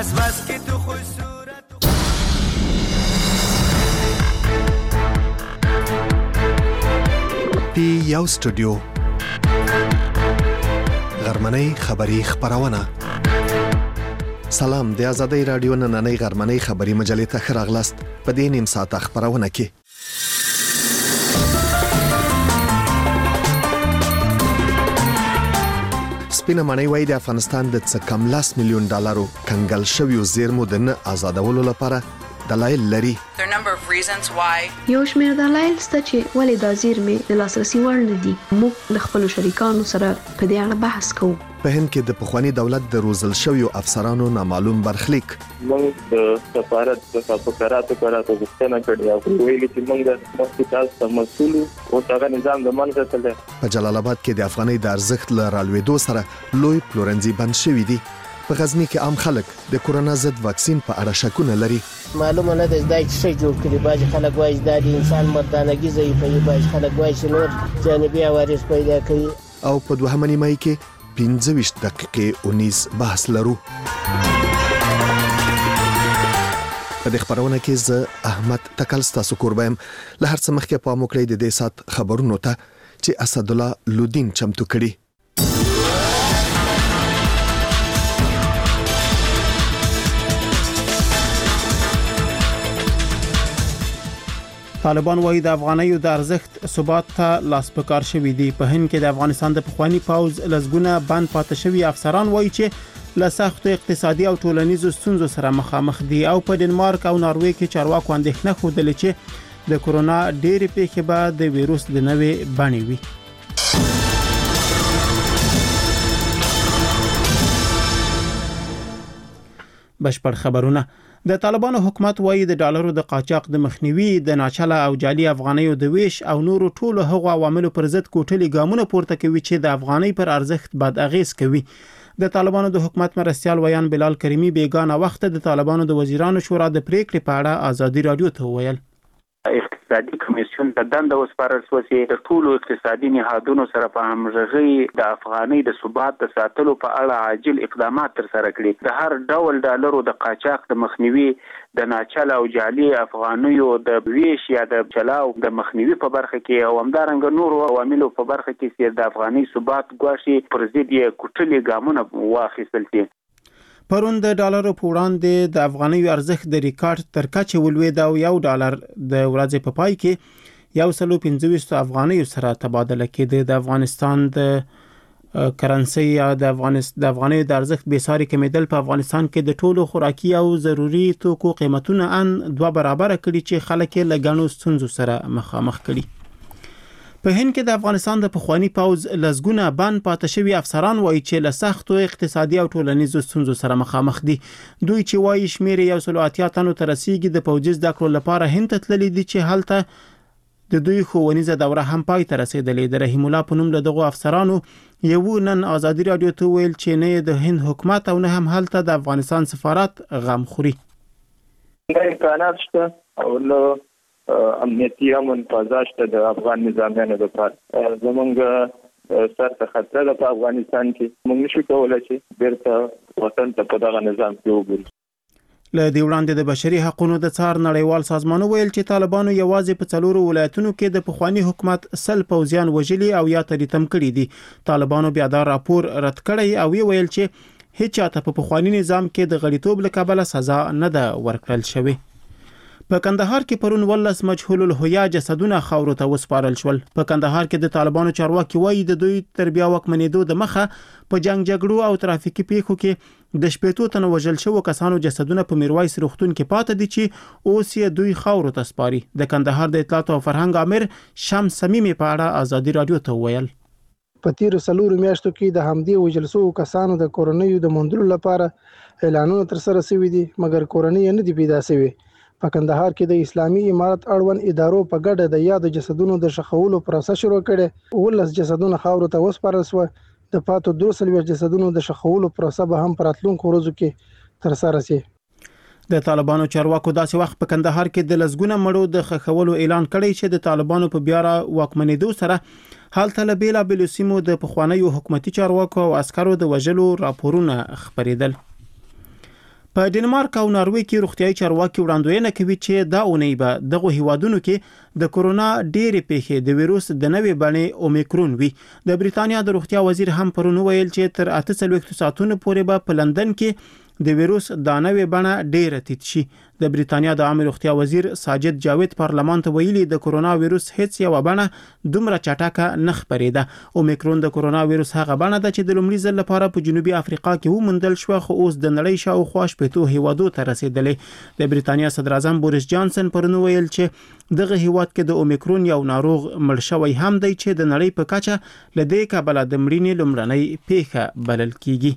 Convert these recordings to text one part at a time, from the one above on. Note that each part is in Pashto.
بس که تو خوش صورت پی یو سټوډیو غرمنۍ خبری خبرونه. سلام، د آزادۍ رادیو نننۍ غرمنۍ خبری مجلې ته ښه راغلاست. په دې نیم ساعت خبرونه کې سپینه مڼۍ وایي د افغانستان د څه کم $10 میلیون کنګل شویو زیرمو د نه آزادولو لپاره دلایل لري. یو شمېر دلایل شته چې ولې دا زیرمې د لاسرسي وړ نه دي. موږ له خپلو شریکانو سره په دې اړه بحث کوو. په هند کې د پخوانی دولت د روزل شویو افسرانو نامعلوم برخلیک. موږ د سفارت د فقراتو غوښتنه کړې او ویلي چې موږ د مؤسسات مسؤل او هغه نظام د منځ ته تللی. په جلال آباد کې د افغانۍ د ارزښت له رالوېدو سره لوی پلورنځي بند شوي دي. په غزنی کې عام خلک د کورونا ضد واکسین په اړه شکونه لري. معلومه نه ده دا څه جوړ کړي. باج خلک وایي دا د انسان مردانګي ضعیفوي، باج خلک وایي چې نور جانبي عوارض پیدا کوي. او په دوهمه نیمه کې 25 دقیقې 19 بحث لرو. په دې خبرونه کې زه احمد تکل ستاسو کوربم. له هر څه مخکې په موکړې د دې سات خبرونو ته چې اسد الله لودین چمتو کړي. طالبان وايي د افغانیو د ارزښت ثبات ته لاس پکار شوی دی. په هند کې د افغانستان د پخوانی پوز لزګونه بند پاتې شوی افسران وايي چې له سختو اقتصادي او ټولنیزو ستونزو سره مخامخ دي. او په ډنمارک او ناروې کې چارواکو اندېښنه خوده چې د کورونا ډېری پیښې به د وایروس د نوې بڼې وي. بشپړ خبرونه. د طالبانو حکومت وايي د ډالرو د قاچاق د مخنیوي، د ناچله او جعلي افغانیو د ویش او نورو ټولو هغو عواملو پر ضد کوټلي ګامونه پورته کوي چې د افغانۍ پر ارزښت بد اغیز کوي. د طالبانو د حکومت مرستيال ویان بلال کریمی بیگانه وخت د طالبانو د وزیرانو شورا د پریکړې په اړه آزادي رادیو ته وویل. اقتصادي کمیسیون ته دنده وسپارل شوه چې د ټولو اقتصادي نهادونو سره په همغږۍ د افغانۍ د ثبات د ساتلو په اړه عاجل اقدامات ترسره کړي. د هر ډول ډالرو د قاچاق د مخنیوي، د ناچله او جعلي افغانیو د ویش یا د چلاو د مخنیوي په برخه کې او همدارنګه نورو عواملو په برخه کې چې د افغانۍ ثبات ګواښي پر ضد یې کوټلي ګامونه واخیستل شي. پرون د ډالرو په وړاندې د افغانیو ارزښت د ریکارډ تر کچې ولوېد او $1 د ورځې په پای کې 125 افغانیو سره تبادله کېده. د افغانستان د کرنسي یا د افغانیو د ارزښت بې ساري کمیدل په افغانستان کې د ټولو خوراکي او ضروري توکو قیمتونه ان 2 برابر کړي چې خلک یې له ګڼو ستونزو سره مخامخ کړي. په هند کې د افغانستان د پخوانی پوز لزګونه بند پاتې شوی افسران وایي چې له سختو اقتصادي او ټولنیزو ستونزو سره مخامخ دي. دوی چې وایي شمیر 180 تنو ته رسیدي د پوځي زده کړو لپاره هند ته تللي دي چې هلته د دوی ښوونیزه دوره هم پای ته رسیدلې. د رحیم الله په نوم له دغو افسرانو یو نن آزادي رادیو ته ویل چې نه د هند حکومت او نه هم هلته د افغانستان سفارت غم خوري. دا امکانات شته او امنیتي امن فضاشته د افغان نظامیانو لپاره زمونږ سر ته خطر ده په افغانستان کې. موږ نشو کولای چې بیرته وطن ته په دغه نظام کې وګورو. له دې وړاندې د بشري حقوقو د څار نړیوال سازمان ویل چې طالبانو یوازې په 4 ولایتونو کې د پخوانی حکومت 100 پوځیان وژلي او یا تریتم کړي دي. طالبانو بیا دا راپور رد کړی او ویل چې هیڅ چاته په پخوانی نظام کې د غړیتوب له کبله سزا نه ده ورکړل شوې. په کندهار کې پرون 18 مجهول الهویه جسدونه خاورو ته وسپارل شول. په کندهار کې د طالبانو چارواکي وایي د دوی تربیه وکمنېدو د مخه په جګړو او ترافیکي پیښو کې د 18 تنو وژل شوو کسانو جسدونه په میرویس روغتون کې پاتې دي چې اوس یې دوی خاورو ته سپاري. د کندهار د اطلاعات او فرهنګ امر شمس سمیمي په اړه آزادي رادیو ته ویل. په تیر 4 میاشتو کې د همدې وژل شوو کسانو د کورونیو د موندلو لپاره اعلانونه ترسره شوي دي، مګر کورنۍ نه دي پیدا شوي. په کندهار کې د اسلامي امارت اړوند ادارو په ګډه د یاد جسدونو د شخولو پروسه شروع کړي. 18 جسدونه خاورو ته وسپارل شو. د پاتو 200 جسدونو د شخولو پروسه به هم پر راتلونکو ورځو کې ترسره شي. د طالبانو چارواکو داسې وخت په کندهار کې د لزګونه مړو د خښولو اعلان کړی چې د طالبانو په بیا واکمنېدو سره هلته له بیلابېلو سیمو د پخوانیو حکومتي چارواکو او عسکرو د وژلو راپورونه خپرېدل. په ډنمارک او ناروې کې روغتیايي چارواکي وړاندوینه کوي چې دا اونۍ به دغه هیوادونو کې د کورونا ډېرې پیښې د ویروس د نوې بڼې اومیکرون وي. د بریتانیا د روغتیا وزیر هم پرون ویل چې تر 48 ساعتونو پورې به په لندن کې د ویروس د نوې بڼه ډېره ټیټ شي. د بریتانیا د عامه روغتیا وزیر ساجد جاوید پارلمان ته ویلي د کورونا ویروس هیڅ یو بڼه دومره چټکه نه خپرېده. اومیکرون د کورونا ویروس هغه بڼه ده چې د لومړي ځل لپاره په جنوبي افریقا کې وموندل شو، خو اوس د نړۍ شاوخوا 80 هیوادو ته رسیدلې. د بریتانیا صدر اعظم بوریس جانسن پرون ویل چې دغه هیواد کې د اومیکرون یو ناروغ مړ شوی هم دی چې د نړۍ په کچه لدې کبله د مړینې لومړنۍ پیښه بلل کیږي.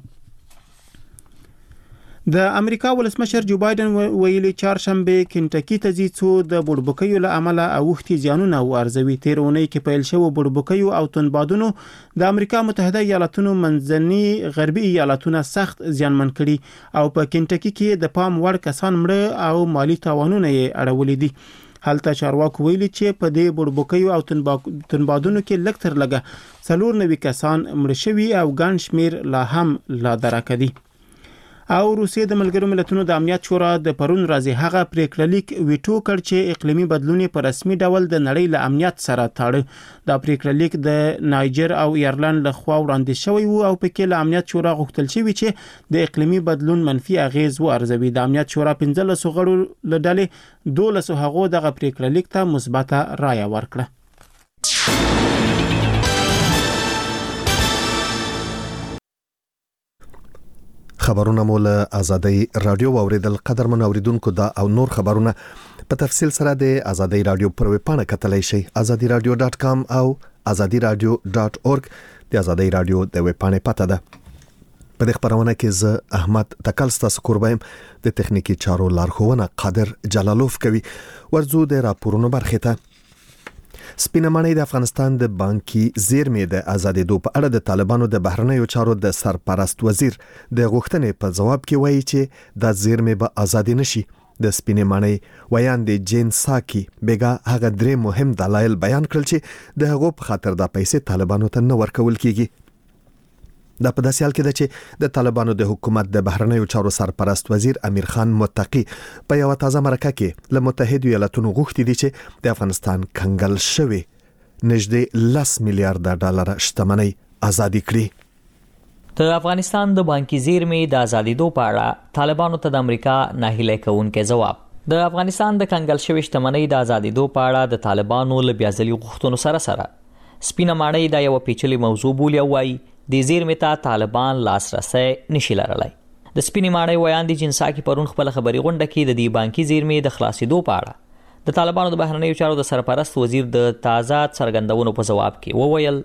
د امریکا ولسمشر جو بایدن ویلي چهارشنبه کنټکی ته ځي څو د بوړبکیو له امله اوښتي زیانونه وارزوي. تیر اونۍ کې پیل شوی بوړبکیو او تندبادونو د امریکا متحده ایالاتونو منځني غربي ایالاتونه سخت زیانمن کړي او په کنټکی کې د پام وړ کسان مړه او مالی تاوانونه یې اړولې دي. هلته چارواکو ویلي چې په دې بوړبکیو او تندبادونو کې لږ تر لږه 94 کسان مړه شوي او ګڼ شمیر لا هم لا درکه دي. او روسیې د ملګرو ملتونو د امنیت شورا د پرون ورځې هغه پریکړه لیک ویټو کړ چې اقلیمي بدلون په رسمي ډول د نړۍ له امنیت سره تړاو. دا پریکړه لیک د نایجر او ایرلند له خوا وړاندې شوی وو او پکې له امنیت شورا غوښتل شوی چې د اقلیمي بدلون منفي اغیز وارزوي. د امنیت شورا 15 غړو له ډلې 12 هغو دغه پریکړه لیک ته مثبته رایه ورکړه. خبرونه مول آزادۍ رادیو اوریدل. قدرمن اوریدونکو دا او نور خبرونه په تفصیل سره د آزادۍ رادیو پر ویب پاڼه کتلای شئ azadiradio.com او azadiradio.org. د آزادۍ رادیو د ویب پاڼې پته ده. په دې خبرونه کې زه احمد تکلستا سکوربایم د تخنیکی چارو لارښوونه قادر جلالوف کوي. ورزو د راپورونو برخه ته. سپینه ماڼۍ د افغانستان د بانکي زیرمې د آزادېدو په اړه د طالبانو د بهرنیو چارو د سرپرست وزیر د غوښتنې په جواب کې وایي چې د زیرمې به آزادې نشي. د سپینه ماڼۍ ویاندې جین ساکي بیگا هغه درې مهم دلایل بیان کړل چې د هغو په خاطر د پیسې طالبانو ته نه ورکول کیږي. دا په داسې حال کې ده چې د طالبانو د حکومت د بهرنیو چارو سرپرست وزیر امیر خان متقی په یو تازه مرکه کې له متحده ایالاتونو غوښتي دي چې د افغانستان کنګل شوی نږدې 10 میلیارډ ډالر شتمنۍ آزادي کړي. د افغانستان د بانکي زیرمې د آزادېدو په اړه طالبانو ته د امریکا ناهیلي کوونکی جواب. د افغانستان د کنګل شوی شتمنۍ د آزادېدو په اړه د طالبانو له بیا ځلي غوښتنو سره سپینه ماڼۍ دا یو پیچلې موضوع بولي او وايي د زیرمې ته طالبان لاسرسي نشي لرلای. د سپینې ماڼۍ ویاندې جنساکي پرون خپل خبري غونډه کې د دې بانکي زیرمې د خلاصېدو په اړه د طالبانو د بهرنیو چارو د سرپرست وزیر د تازه څرګندونو په جواب کې وویل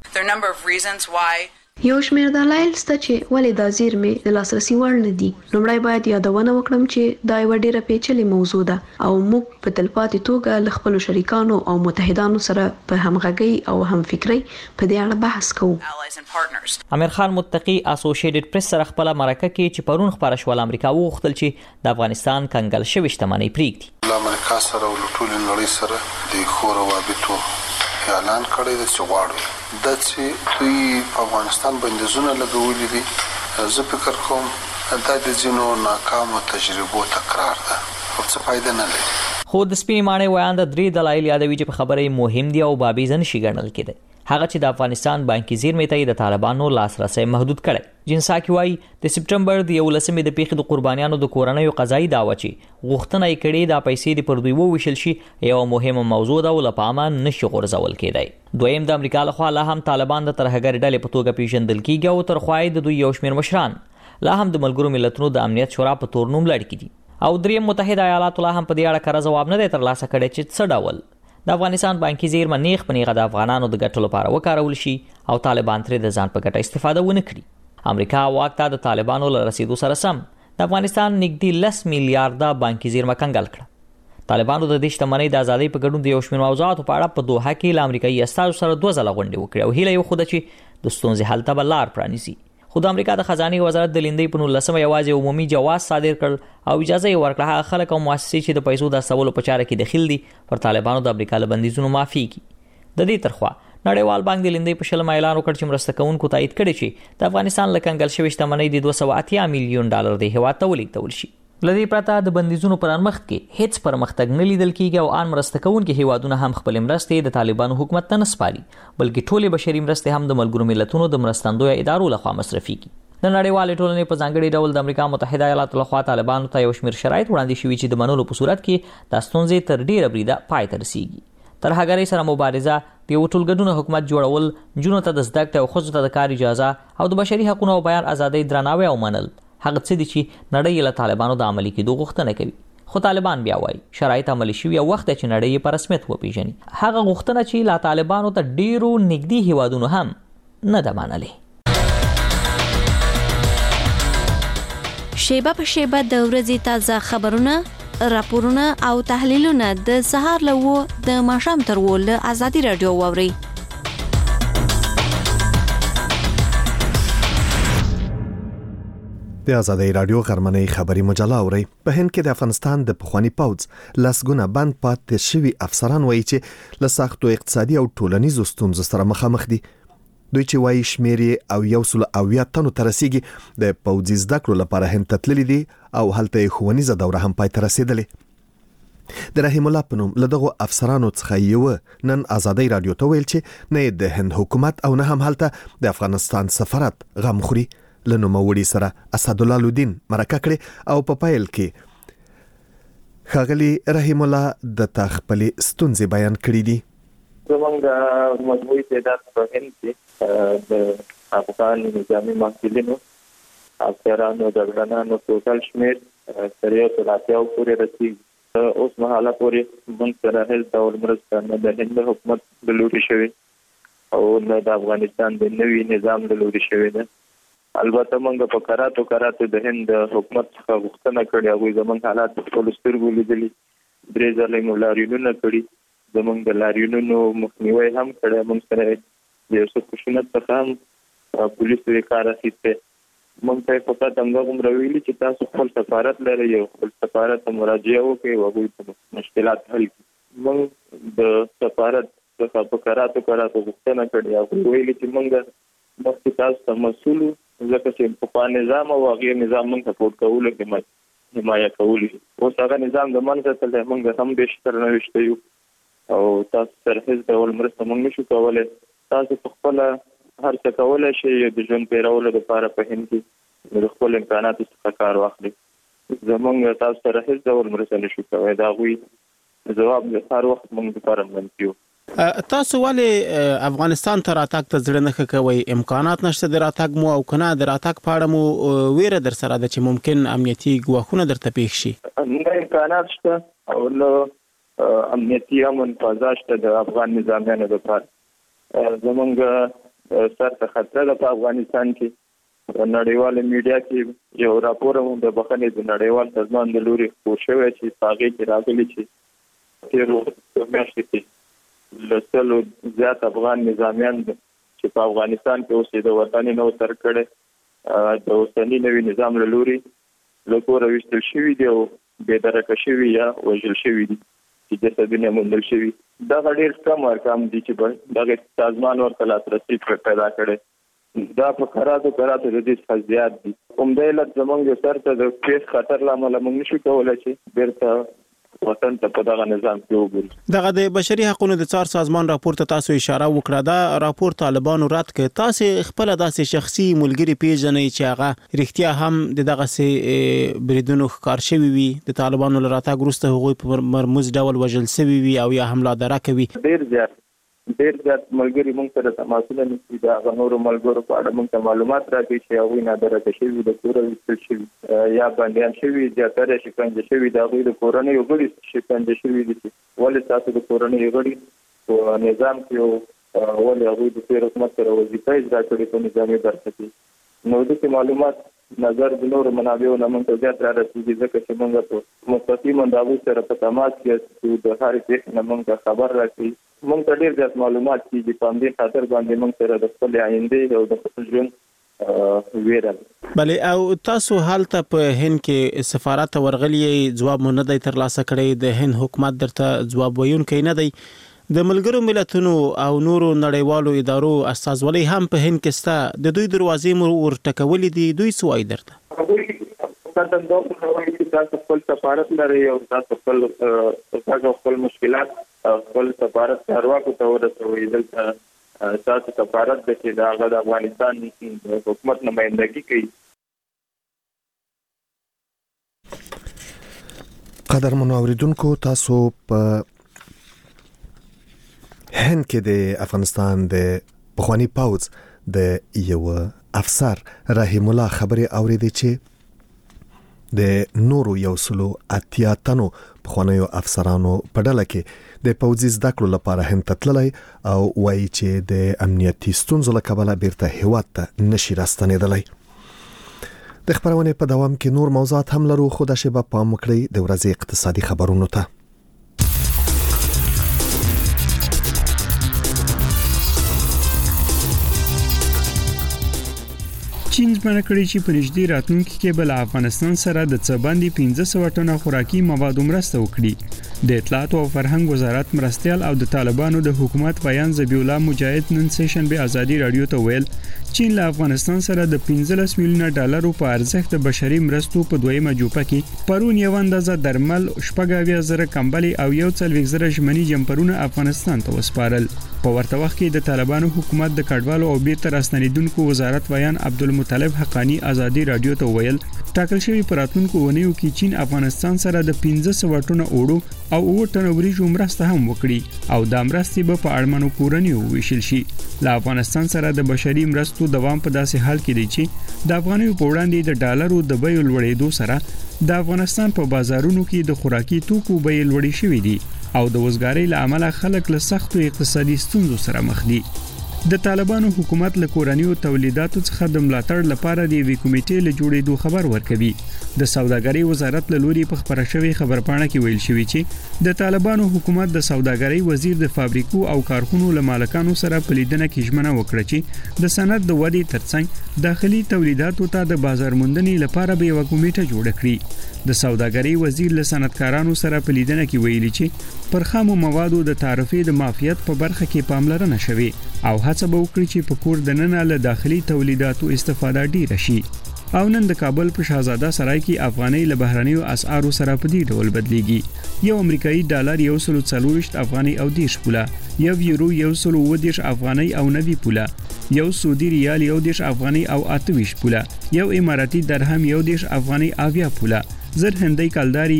یو شمېر دلایل شته چې ولې دا زیرمې د لاسرسي وړ نه دي. لومړی باید یادونه وکړم چې دا یوه ډېره پیچلې موضوع ده او موږ په تلپاتې توګه له خپلو شریکانو او متحدانو سره په همغږۍ او همفکرۍ په دې اړه بحث کوو. امیر خان متقی اسوسییټډ پریس سره خپل مرکه کې چې پرون خبره شول امریکا وغوښتل چې د افغانستان کنګل شوی شتمنۍ پریږدي. له امریکا سره او ټول نړۍ سره د خور روابطو اعلان کړی دی چې غواړي د چې دوی په افغانستان بندیزونه لګولي دي. زه فکر کوم دا د ځینو ناکامو تجربو تکرار ده او څه فائدہ نه لري. خو د سپینې ماڼۍ ویاند درې دلایل یادوي چې په خبرې مهم دي او بابیزه نشي ګڼل کېدی. هغه چې د افغانستان بانکي زیرمې ته د طالبانو لاسرسي محدود کړي. جنساکي وايي د سپټمبر د 11مې د پیښې د قربانیانو د کورنیو قضایي دعوا چې غوښتنه یې کړې د پیسې د پر دوی وویشل شي یو مهمه موضوع ده او لپاره نشي غورځول کېدای. دویم د امریکا لخوا لا هم طالبان د ترهګر ډلې په توګه پیژندل کیږي او تر خوای د دوی یو شمېر مشران لا هم د ملګرو ملتونو د امنیت شورا په تور نوم لړ کړي. او دریم متحده ایالات لا هم په دې اړه کار جواب نه دی ترلاسه کړی چې څه ډول د افغانستان بانکي زیرمه نیغ په نیغه د افغانانو د ګټو لپاره وکارول شي او طالبان ترې د ځان په ګټه استفاده ونه کړي. امریکا واک ته د طالبانو له رسیدو سره سم د افغانستان نږدې 10 میلیارډ بانکي زیرمه کنګل کړه. طالبانو د دې شتمنۍ د ازادۍ په ګډون د یو شمېر موضوعاتو په اړه په دوحه کې له امریکایي استازو سره 2 ځله غونډې وکړې او هیله یې وښوده چې د ستونزې حل ته به لار پرانیزي. خو د امریکا د خزانه وزارت د لیندۍ په 19 یوازې عمومي جواز صادر کړ او اجازه یې ورکړه هغه خلک او مؤسسې چې د پیسو د استولو په چاره کې دخیل دي پر طالبانو د امریکا له بندیزونو معافي کی. د دې ترخوا نړیوال بانک د لیندۍ په شلمه اعلان وکړ چې مرسته کوونکو تایید کړي چې د افغانستان له کنګل شوې شتمنۍ د 280 میلیون ډالر د هیواد ته ولیږدول شي. لدې پرته د بندیزونو پر مخ کې هیڅ پرمختګ نه لیدل کیږي او ان مرسته کوونکي هیوادونه هم خپل مرستې د طالبانو حکومت ته نه سپاري، بلکې ټولې بشري مرستې هم د ملګرو ملتونو د مرستندوی ادارو لخوا مصرفيږي. د نړیوالې ټولنې په ځانګړي ډول د امریکا متحده ایالاتو لخوا طالبانو ته یو شمېر شرایط وړاندې شوي چې د منلو په صورت کې د ستونزې تر ډیره بریده پای ته رسیږي. ترهګرۍ سره مبارزه، د یو ټولګډون حکومت جوړول، جنونو ته د زده کړې او ښځو ته د کار اجازه او د بشري حقوقو او بیان ازادۍ درناوی او منل هغه څه دي چې نړۍ له طالبانو د عملي کېدو غوښتنه کوي. خو طالبان بیا وایي شرایط عملي شوي او وخت چې نړۍ په رسمیت وپیژني. هغه غوښتنه چې لا طالبانو ته ډیرو نږدې هیوادونو هم نه ده منلې. شیبه په شیبه د ورځې تازه خبرونه، راپورونه او تحلیلونه د سهار له د ماښام تر له ازادي رادیو واوري. د ازادي رادیو غرمنۍ خبري مجله اوري. په هند کې د افغانستان د پخوانی پوځ لسګونه بند پاتې شوي افسران وایي چې له سختو اقتصادي او ټولنیزو ستونزو سره مخامخ دي. دوی چې وایي شمېر او 180 تنو ته رسیږي د پوځي زده کړو لپاره هند ته تللي دي او هلته ښوونیزه دوره هم پای ته رسېدلې. د رحیم الله په نوم له دغو افسرانو څخه یو نن ازادي رادیو ته ویل چې نه د هند حکومت او نه هم هلته د افغانستان سفارت غم خوري. له نوموړي سره اسدالله لودین مرکه کړې او په پایل کې ښاغلي رحیم الله د خپلې ستونزې بیان کړې دي. زموږ مجموعي تعداد په هند کې د افغان نظامي محصلینو، افسرانو، جګړنانو ټوټل شمېر تر 180 پورې رسیږي. اوس مهاله پورې موږ سره هیڅ ډول مرسته نه د هند حکومت له لوري شوې او نه د افغانستان د نوي نظام له لوري شوې ده. البته موږ په کراتو د هند حکومت څخه غوښتنه کړې، هغوی زموږ حالات په خپلو سترګو لیدلي. 3 ځله مو لاریونونه کړي، زموږ د لاریونونو مخنیوی هم کړی. موږ سره د یو څه خشونت څخه هم پولیسو یې کار اخیستی. موږ ته یې فقط همدا دومره ویلي چې تاسو خپل سفارت لرئ او خپل سفارت ته مراجعه وکړئ او هغوی ته مشکلات حل کړي. موږ د سفارت څخه په کراتو غوښتنه کړې، هغوی ویلي چې موږ مخکې تاسو ته مسؤل ځکه چې په نظام او هغه نظام موږ سپورټ کولو کې حمایت کولی. اوس هغه نظام د منځه تللی، موږ هم بیشتر نه وشته یو او تاسو سره هیڅ ډول مرسته موږ نشو کولی. تاسو په خپل هر څه کولی شئ د ژوند تیرولو لپاره په هند کې د خپل امکاناتو څخه کار واخلئ. زموږ تاسو سره هیڅ ډول مرسته نشو کولی. د هغوی ځواب د هر وخت موږ لپاره منفي و. تاسو ولې افغانستان ته راتګ ته زړه نه کوئ؟ امکانات نشته د راتګ مو او کنه د راتګ په اړه مو ویره در سره ده چې ممکن امنیتي ګواښونه درته پېښ شي؟ نه امکانات شته او نه امنیتي امن فضا شته د افغان نظامیانو لپاره. زموږ سر ته خطر ده په افغانستان کې. نړیواله میډیا کې یو راپور هم د بخښنې د نړیوال سازمان د لوري خپور شوی چې په هغې کې راغلي چې تېرو میاشتو کې لسلو زیات افغان نظامیان چې په افغانستان کې اوسېده وطن یې نه و ترک کړی، د اوسني نوي نظام له لوري له کوره ویستل شوي دي او بېدرکه شوي یا وژل شوي دي چې جسدونه موندل شوي. دغه ډېر کم ارقام دي چې دغه سازمان ورته لاسرسي پیدا کړی. دا په کراتو د دې څخه زیات دي. همدا علت زموږ سر ته د پیښ خطر له امله موږ نشو کولی چې بیرته وطن ته په دغه نظام کې وګوري. دغه د بشري حقوقو د څار سازمان راپور ته تاسو اشاره وکړه. دا راپور طالبانو رد کړ. تاسو خپل داسې شخصي ملګری پیژنئ چې هغه رښتیا هم دغه سي بریدونو ښکار شوی وي، د طالبانو له راتګ وروسته هغوی په مرموز ډول وژل شوي وي او یا حمله دره کوي؟ ډېر زیات ملګري موږ سره تماسونه نیسي. د هغه نورو ملګرو په اړه موږ ته معلومات راکوي چې هغوی نادرکه شوي، د کوره ویستل شوي یا بندیان شوي، زیاتره شکنجه شوي. د هغوی د کورنیو غړي شکنجه شوي دي. ولې تاسو د کورنیو غړي په نظام کې ولې هغوی د تېر حکومت سره وظیفه اجرا کړې په نظامي برخه کې؟ نو دغه معلومات نظر د نورو منابعو نه موږ ته زیات را رسېږي ځکه چې موږ په مستقیما د هغوی سره په تماس کې یو د هرې پېښې نه موږ ته خبر راکوي. موږ ته ډېر زیات معلومات کېږي. په همدې خاطر باندې موږ سره د خپلې آیندې او د خپل ژوند ویره. بلې او تاسو هلته په هند کې سفارت ورغلی، ځواب مو نه دی ترلاسه کړی، د هند حکومت درته ځواب ویونکی نه دی. د ملګرو ملتونو او نورو نړیوالو ادارو استازولۍ هم په هند کې ستا د دوی دروازې مو ورټکولې دي، دوی څه وایي درته؟ تاسو دا وایي چې تاسو خپل سفارت لري او تاسو خپل مشکلات خپل سفارت چارواکو ته ورسوي. دلته تاسو سفارت د چې د افغانستان حکومت نمائندګي کوي. قدرمنو اوریدونکو، تاسو په هند کې د افغانستان د پخوانی پوځ د یو افسر رحیم الله خبرې اوریدې چې د نورو 180 تنو پخوانیو افسرانو په ډله کې د پوځي زده کړو لپاره هند ته تللی او وایي چې د امنیتي ستونزو له کبله بیرته هیواد ته نشي راستنېدلی. د خبرونې په دوام کې نور موضوعات هم لرو، خو د شیبه پام وکړئ د ورځې اقتصادي خبرونو ته. چین ژمنه کړې چې په نږدې راتلونکي کې به له افغانستان سره د څه باندې 1500 ټنه خوراکي موادو مرسته وکړي. د اطلاعات او فرهنګ وزارت مرستیال او د طالبانو د حکومت بیان ذبیح الله مجاهد نن سیشن به ازادي رادیو ته ویل چین له افغانستان سره د 15 میلیونه ډالرو په ارزښت د بشري مرستو په دویمه جوپه کې پرون یو اندازه درمل، 80,000 کمبلې او 140,000 ژمني جمپرونه افغانستان ته وسپارل. په ورته وخت کې د طالبانو حکومت د کډوالو او بیرته راستنیدونکو وزارت بیان عبدالمطلب حقانی ازادي رادیو ته ویل ټاکل شوی پراتونکو ونیو کې چین افغانستان سره د 1500 ټنه اوړو او 8 ټنه وریجو مرسته هم وکړي او دا مرستې به په اړمنو کورنیو ویشل شي. له افغانستان سره د بشري مرستو دوام په داسې حال کې دی چې د افغانیو په وړاندې د ډالرو د بیو لوړېدو سره د افغانستان په بازارونو کې د خوراکي توکو بیې لوړې شوې دي او د وزګارۍ له امله خلک له سختو اقتصادي ستونزو سره مخ دي. د طالبانو حکومت له کورنیو تولیداتو څخه د ملاتړ لپاره د یوې کمیټې له جوړېدو خبر ورکوي. د سوداګرۍ وزارت له لوري په خبره شوی خبرپاڼه کې ویل شوی چې د طالبانو حکومت د سوداګرۍ وزیر د فابریکو او کارخونو له مالکانو سره په لیدنه کې ژمنه وکړه چې د صنعت د ودې ترڅنګ داخلي تولیداتو ته د بازار موندنې لپاره به یو کمیټه جوړه کړي. د سوداګرۍ وزیر له صنعتکارانو سره په لیدنه کې ویلي چې پر خامو موادو د تعرفې د معافیت په برخه کې پاملرنه شوي او هڅه به وکړي چې په کور دننه له داخلي تولیداتو استفاده ډیره شي. او نن د کابل په شاهزاده سرای کې افغاني له بهرنیو اسعارو سره په دې ډول بدلیږي. یو امریکایي ډالر 140 افغاني او 10 پوله، یو یورو 110 افغاني او 90 پوله، یو سعودي ریال 10 افغاني او 28 پوله، یو اماراتي درهم 10 افغاني او 20 پوله، زر هندۍ کلداري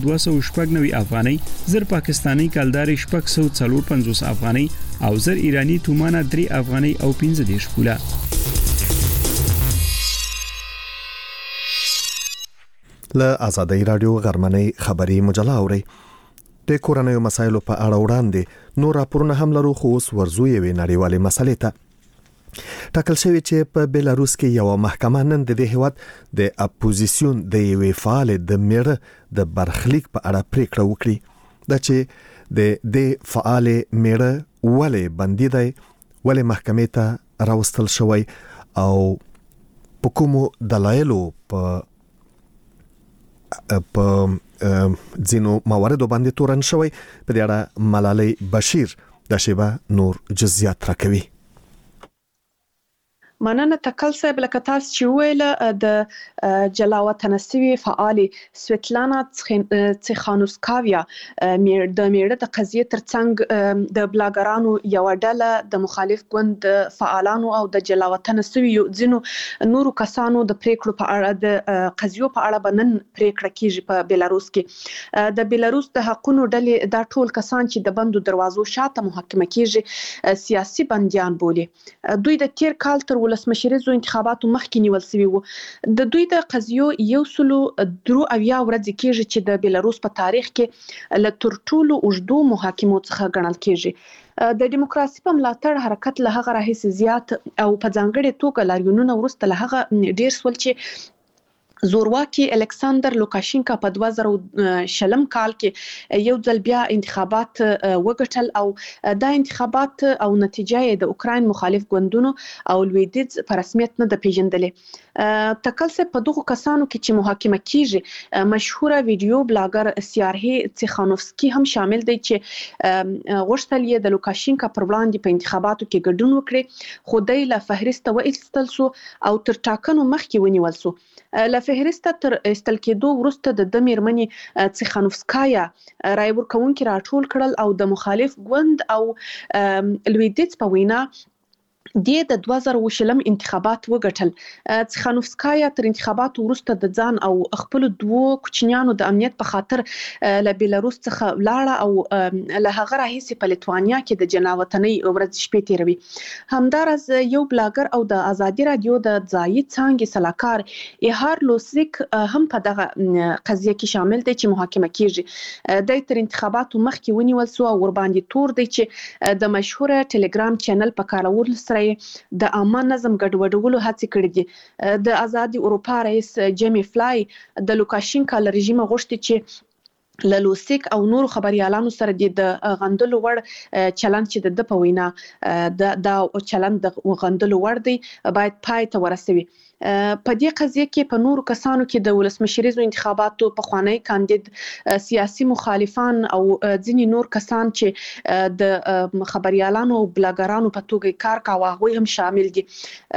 1290 افغاني، زر پاکستاني کلداري 650 افغاني او زر ایرانی تومانه 3 افغاني او 15 پوله. له ازادي رادیو غرمنۍ خبري مجله اوري. د کورنیو مسایلو په اړه وړاندې نور راپورونه هم لرو، خو اوس ورزو یوې نړیوالې مسلې ته. ټاکل شوی چې په بیلاروس کې یو محکمه نن د دې هیواد د اپوزیسیون د یوې فعال د میړه د برخلیک په اړه پریکړه وکړي. دا چې د دې فعال میړه ولې بندي دی، ولې محکمې ته راوستل شوی او په کومو دلایلو په ځینو مواردو باندې تورن شوی. په دې اړه ملالۍ بشیر د شیبه نور جزئیات راکوي. مننه تکل صاحب، لکه تاسو چې ویل د جلاوطن سوي فعالي سویتلانا تسخانوسکاویا د میړه د قضیه ترڅنګ د بلاګرانو یو ډله د مخالف ګوند فعالانو او د جلاوطن سوي ځینو نورو کسانو د پریکړو په اړه د قضیو په اړه بنن پریکړه کیږي. په بیلاروس کې د بیلاروس د حقوقو ډلې دا ټول کسان چې د بندو دروازو شاته محاکمه کیږي سیاسي بنديان بولي. دوی د تیر کال تر ولسمشریزو انتخاباتو مخکې نیول شوي وو. د دوی د قضیو 103 ورځې کېږي چې د بیلاروس په تاریخ کې له تر ټولو اوږدو محاکمو څخه ګڼل کېږي. د دیموکراسي په ملاتړ حرکت له هغه راهیسې زیات او په ځانګړې توګه لاریونونه وروسته له هغه ډیر سول چې زورواکي الکساندر لوکاشینکا په 2020 کال کې یو ځل بیا انتخابات وګټل او دا انتخابات او نتیجه د اوکراین مخالف ګوندونو او لویدیځ په رسمیت نه د پیژندلې. تکل سه په دغه کسانو کې چې محاکمه کیږي مشهوره ویډیو بلاګر سیارهی تسیخانوفسکی هم شامل دی چې غوښتل یې د لوکاشینکا پر وړاندې په انتخاباتو کې ګډون وکړي خو دی له فهرسته وایستل سو او تر ټاکنو مخکې ونیول سو له فهرسته تر استل کېدو وروسته د میرمنې تسیخانوفسکایا رای ورکوونکي راټول کړل او د مخالف ګوند او لویدیځ په وینا د 2020 انتخابات وګټل. تسیخانوفسکایا تر انتخاباتو وروسته د ځان او خپل دوه کوچنیانو د امنیت په خاطر له بیلاروس څخه ولاړه او له هغه راهیسې په لیتوانیا کې د جناوطنۍ ورځ شپې تیروي. همدارس یو بلاګر او د ازادي رادیو د ځایي څانګې سلاکار ایهار لوسیک هم په دغه قضیه کې شامل دی چې محاکمه کیږي. د تر انتخاباتو مخکې ونیول سو او ور باندې تور دی چې د مشهوره ټلګرام چینل په کارول سره د عامه نظم ګډوډولو هڅې کړې دي. د آزادي اروپا رئیس جیمی فلای د لوکاشینکا رژیم غوښتي چې لوسیک او نور خبريالانو سره د غندلو وړ چلند چې د په وینا د چلند د غندلو وړ دی باید پای ته ورسوي. په دې قضیه کې په نورو کسانو کې د ولسمشریزو انتخاباتو په خوانی کاندید سیاسي مخالفان او ځینی نور کسان چې د خبريالانو او بلاګرانو په توګه کار کاوه هغه هم شامل دي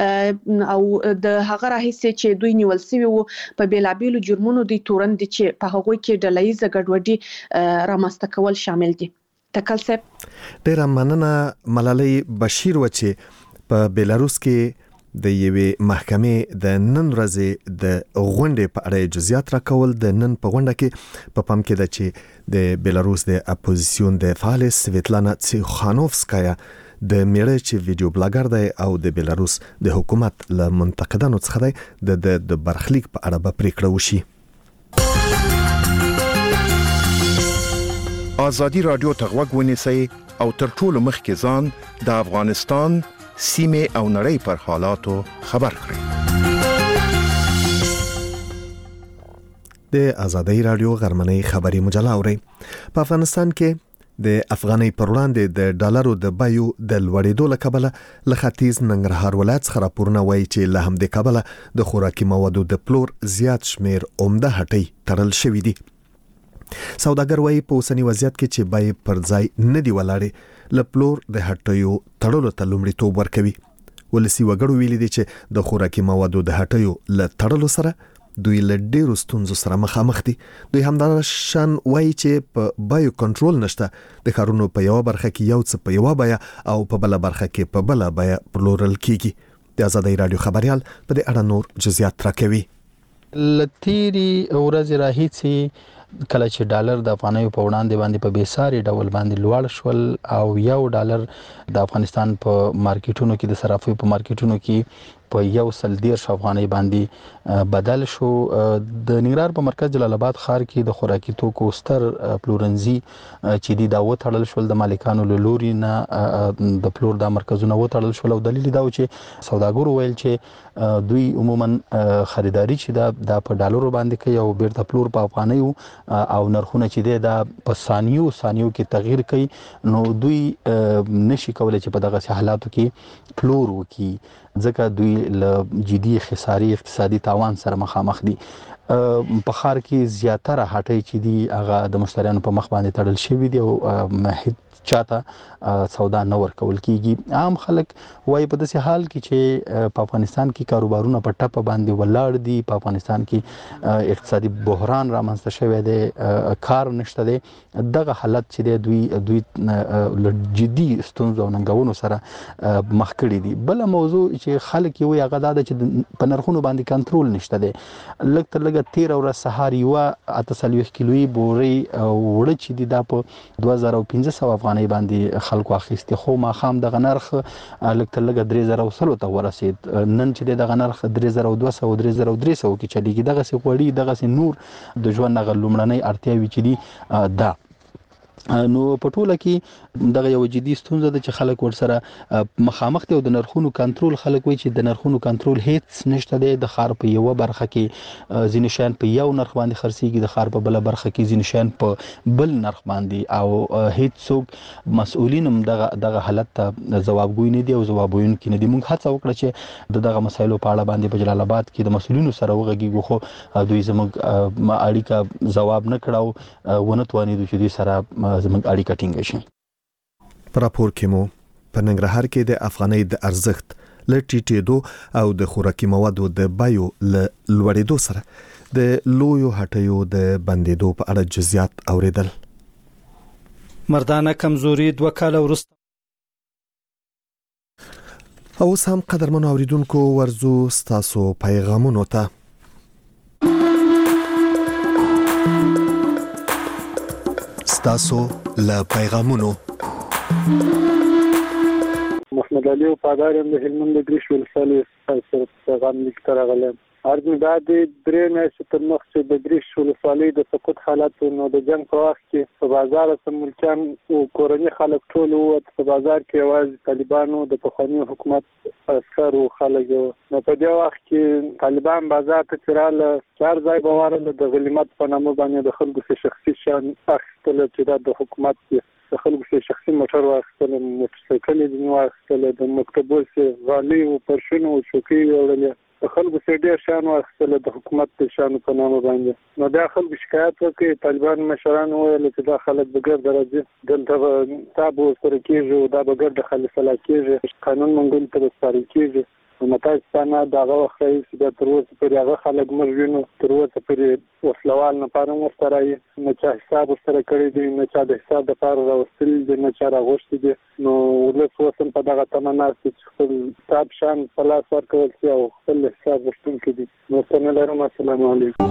او د هغه راهیسې چې دوی نیول شوی وو په بیلابیلو جرمونو دي تورن دي چې په هغه کې ډلهیزه ګډوډي رامنځته کول شامل دي. تکل صاحب ډیر مننه ملالۍ بشیر و چې په بیلاروس کې د یوې محکمې د نن ورځې د غونډې په اړه جزئیات راکول. د نن په غونډه کې په پام کې ده چې د بیلاروس د اپوزیسیون د فعال سویتلانا تسیخانوفسکایا د میړه چې ویډیو بلاګر دی او د بیلاروس د حکومت له منتقدانو څخه دی د برخلیک په اړه به پریکړه وشي. آزادی رادیو ته غوږ ونیسئ او تر ټولو مخکې ځان د افغانستان سیمه او نړۍ پر حالاتو خبر کړئ. د آزادۍ رادیو غرمنۍ خبري مجله اورئ. په افغانستان کې د افغانۍ پر وړاندې د ډالرو د بیو د لوړېدو له کبله له ختیځ ننګرهار ولایت څخه راپورونه وایي چې له همدې کبله د خوراکي موادو د پلور زیات شمیر عمده هټۍ تړل شوي دي. سوداګر وایي په اوسنی وضعیت کې چې بیې پر ځای نه دی ولاړې له پلور د هټیو تړلو ته لومړیتوب ورکوي. ولسي وګړو ویلي دي چې د خوراکي موادو د هټیو له تړلو سره دوی له ډیرو ستونزو سره مخامخ دي. دوی همدارشان وایي چې په بیو کنټرول نشته. د ښارونو په یوه برخه کې یو څه په یوه بیه او په بله برخه کې په بله بیه پلورل کیږي. د آزادۍ رادیو خبريال په دې اړه نور جزئیات راکوي. لتیری ورځ راهیسي کله چې ډالر د افغانیو په وړاندې باندې په بیساري ډول باندې لوړ شول او یو ډالر د افغانستان په مارکیټونو کې د صرافیو په مارکیټونو کې په 110 افغانۍ باندې بدل شو. د ننګرهار په مرکز جلال آباد ښار کې د خوراکي توکو ستر پلورنځي چې دی دا وتړل شول د مالکانو له لوري نه د پلور د مرکزونو وتړل شول او دلیل دا و چې سوداګرو ویل چې دوی عموما خریداري چې دا په ډالرو باندې کوي او بیرته پلور په افغانیو او نرخونه چې دی دا په ثانیو کې تغییر کوي نو دوی نشي کولای چې په دغه حالاتو کې پلور وکړي ځکه دوی له جدي خساري اقتصادي تاوان سره مخامخ دي. په ښار کې زیاتره هټۍ چې دي هغه د مشتریانو په مخ باندې تړل شوي دي او چاته سودا نه ورکول کیږي. عام خلک وایي په داسې حال کې چې په افغانستان کې کاروبارونه په ټپه باندې ولاړ دي. په افغانستان کې اقتصادي بحران رامنځته شوی دی، کار نشته دی. دغه حالت چې دی دوی جدي ستونزو او ننګونو سره مخ کړي دي. بل موضوع چې خلک یې وایي هغه دا ده چې په نرخونو باندې کنټرول نشته دی. لږ تر لږه 13 ورځ سهار یوه 48 کیلویي بورۍ وړه چې دي دا په 2500 افغانۍ باندې خلکو اخیستي خو ماښام دغه نرخ لږ تر لږه 3000 ته ورسید. نن چې دغه نرخ 3200 او 3300 کې چلیږي. دغسې غوړي دغسې نور د ژوند هغه لومړنۍ اړتیاوې چې دي دا نو په ټوله کې دغه یو جدي ستونزه ده چې خلک ورسره مخامخ دي او د نرخونو کنټرول خلک وایي چې د نرخونو کنټرول هیڅ نشته دی د ښار په یو برخه کې ځینې شیان په یو نرخ باندې خرڅېږي د ښار په بله برخه کې ځینې شیان په بل نرخ باندې او هیڅ څوک مسؤلین هم دغه حالت ته ځوابګوی نه دي او ځواب ویونکي نه دي. موږ هڅه وکړه چې د دغه مسایلو په اړه باندې په جلال آباد کې د مسؤلینو سره وغږیږو خو دوی زموږ اړیکه ځواب نه کړه او ونه توانېدو چې دوی سره زموږ اړیکه ټینګه شي. په راپور کې مو په ننګرهار کې د افغانۍ د ارزښت له ټیټېدو او د خوراکي موادو د بیو له لوړېدو سره د لویو هټیو د بندېدو په اړه جزئیات اوریدل. مردانه کمزوري 2 کاله وروسته. اوس هم قدرمن اوریدونکو ورزو ستاسو پیغامونو ته. ستاسو له پیغامونو. محمد علي او پادارم د هلمند د ګریش ولسوالۍ سره پیغام لیکل راغلی. ارګ بعد درې میاشتې تر مخ چې د ګریش ولسوالۍ د سقوط حالت نو د جنگ په وخت کې په بازار سمولچان او کورني خلک ټول وو په بازار کې یوازې طالبانو د پخوانی حکومت عسكر او خلک نو په دې وخت کې طالبان بازار ته چراله 4 ځای بوارل د غلیمت په نامه باندې د خلکو شخصي شان اخیستل چې د حکومت د خلکو شخصي موټر واخیستل موټرسایکل دې واخیستل د مکتبو سه غالي او پرشنو او شوکي وړل خلکو سره ډیر شان واخیستل د حکومت د شان په نامه باندې نو دا خلکو شکایت وکړي طالبان مشران ویل چې دا خلک بغیر درځي دلته تاسو سره کېږي دا بغیر د خلک کېږي قانون منګول ته سپارل کېږي متاسفانه دغه وخت چې د تر اوسه پرې هغه خلک مرجونو تر اوسه پرې وسلوال نه پاره ورسره یې نه چا حساب سره کړی دی نه چا د حساب د پاره راوستل دی نه چا راغوښتي دي نو ولس وسم په دغه تمنا چې خپل حساب شان په لاس ورکول شي او خپل حساب ورکړي دي نو څنګه لرم. السلام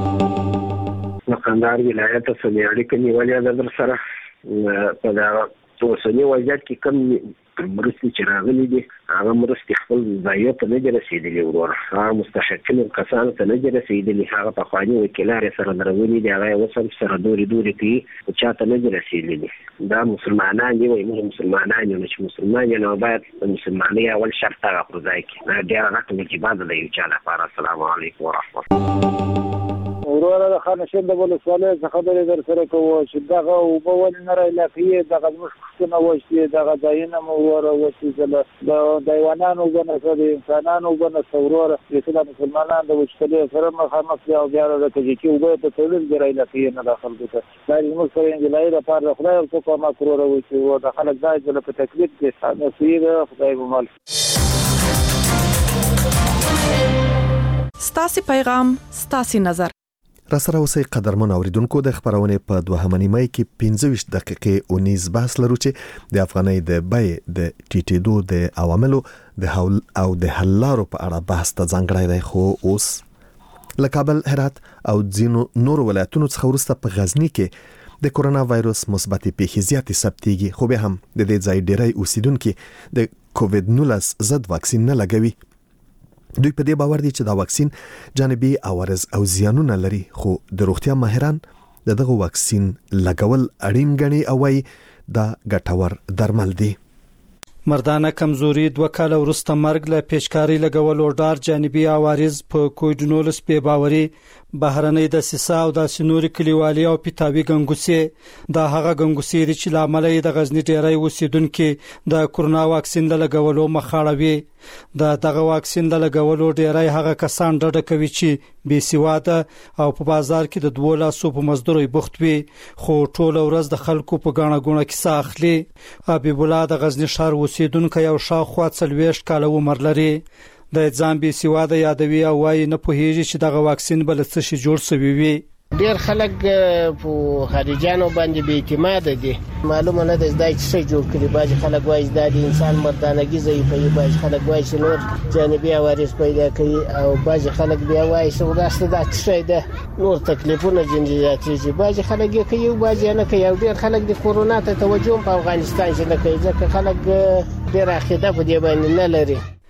علیکم. مقندار ولایت سمیاړي کې نیولې د سره په دا اوسنی وضعیت کې کم مرستې چې راغلي دي هغه مرستې خپل ځای ته نه دي رسېدلي ورور هغه مستحقین کسانو ته نه دي رسېدلي هغه پخواني وکیلان سره درولي دي هغه اوس هم سره دوري کوي خو چا ته نه دي رسېدلي دا مسلمانان دي وایي موږ مسلمانان یو چې مسلمان یو نو باید د مسلمانۍ اول شرط هغه پر ځای کړي ډېره غټه واجبات ده یو چا لپاره. السلام علیکم ورحمت الله. ورور د خانشین د ولسوالۍ څخه خبرې در سره کوو چې دغه اوبه ولې نه رالاقي دغه زموږ پوښتنه وشي دغه ځایونه مو وروسي د حیوانانو اوبه د انسانانو اوبه ورور چې مسلمانان د وچکالۍ سره مخامخ دي او بیا د تجربې اوبه په تولید کې رالاقي نه داخل دي دا زموږ سره انجلای د پاره خدای او څوک ما کرور وي او د خلک ځای په تکلیف کې نصیب خدای بمال. ستاسو پیغام ستاسو نظر را سره اوسئ قدرمن اوریدونکو د خبرونې په 2 نیمه کې 15 دقیقې او نیز بحث لرو چې د افغانۍ د بیې د ټیټېدو د عواملو د حل او د حل لارو په اړه بحث ته ځانګړی دی. خو اوس له کابل هرات او ځینو نورو ولایتونو څخه وروسته په غزني کې د کورونا وایروس مثبتې پیښې زیاتې ثبتېږي خو بیا هم د دې ځای ډېری اوسیدونکي د کووډ 19 ضد واکسین نه لګوي. دوی په دې باور دي چې دا واکسین جانبي عوارض او زیانونه لري خو د روغتیا ماهران دغه واکسین لګول اړین ګڼي او وايي دا ګټور درمل دي. مردانه کمزوري 2 کاله وروسته مرګ له پیشکاری لګولو ډار جانبي عوارض په کووډ 19 په باوري بهرنۍ د سیسا او د سنوري کلیوالي او پیتاوي ګنګوسي دا هغه ګنګوسي چې لامل یې د غزنی ډیری اوسیدونکو د کورونا واکسین لګولو مخاړوي. دغه واکسین لګولو ډیری هغه کسان ډډه کوي چې بې سواده او په بازار کې د 2 لاسو په مزدوري بوخت وي خو ټول ورځ د خلکو په غاڼه غونه کې ساخلي. حبیب الله د غزنی شهر اوسیدونکو یو شاوخوا 40 کاله عمر لري. د ځان بې سواده یادوي او وايي نه پوهیږي چې دغه واکسین بل څه شي جوړ شوی وي. ډیر خلک په خارجانو باندې بې اعتماد دي معلومه نه ده چې څه جوړ کړي باج خلک وایي د انسان مردانګي ضعیفه باج خلک وایي چې نور جانبي عوارض پیدا کوي او باج خلک بیا وایي چې وراسته دا څه ده نور تکلیفونه جنجالاتي باج خلک یې کوي باج نه کوي او ډیر خلک د کورونا ته توجه په افغانستان کې نه کوي ځکه خلک ډیر عقیده په دې باندې نه لري.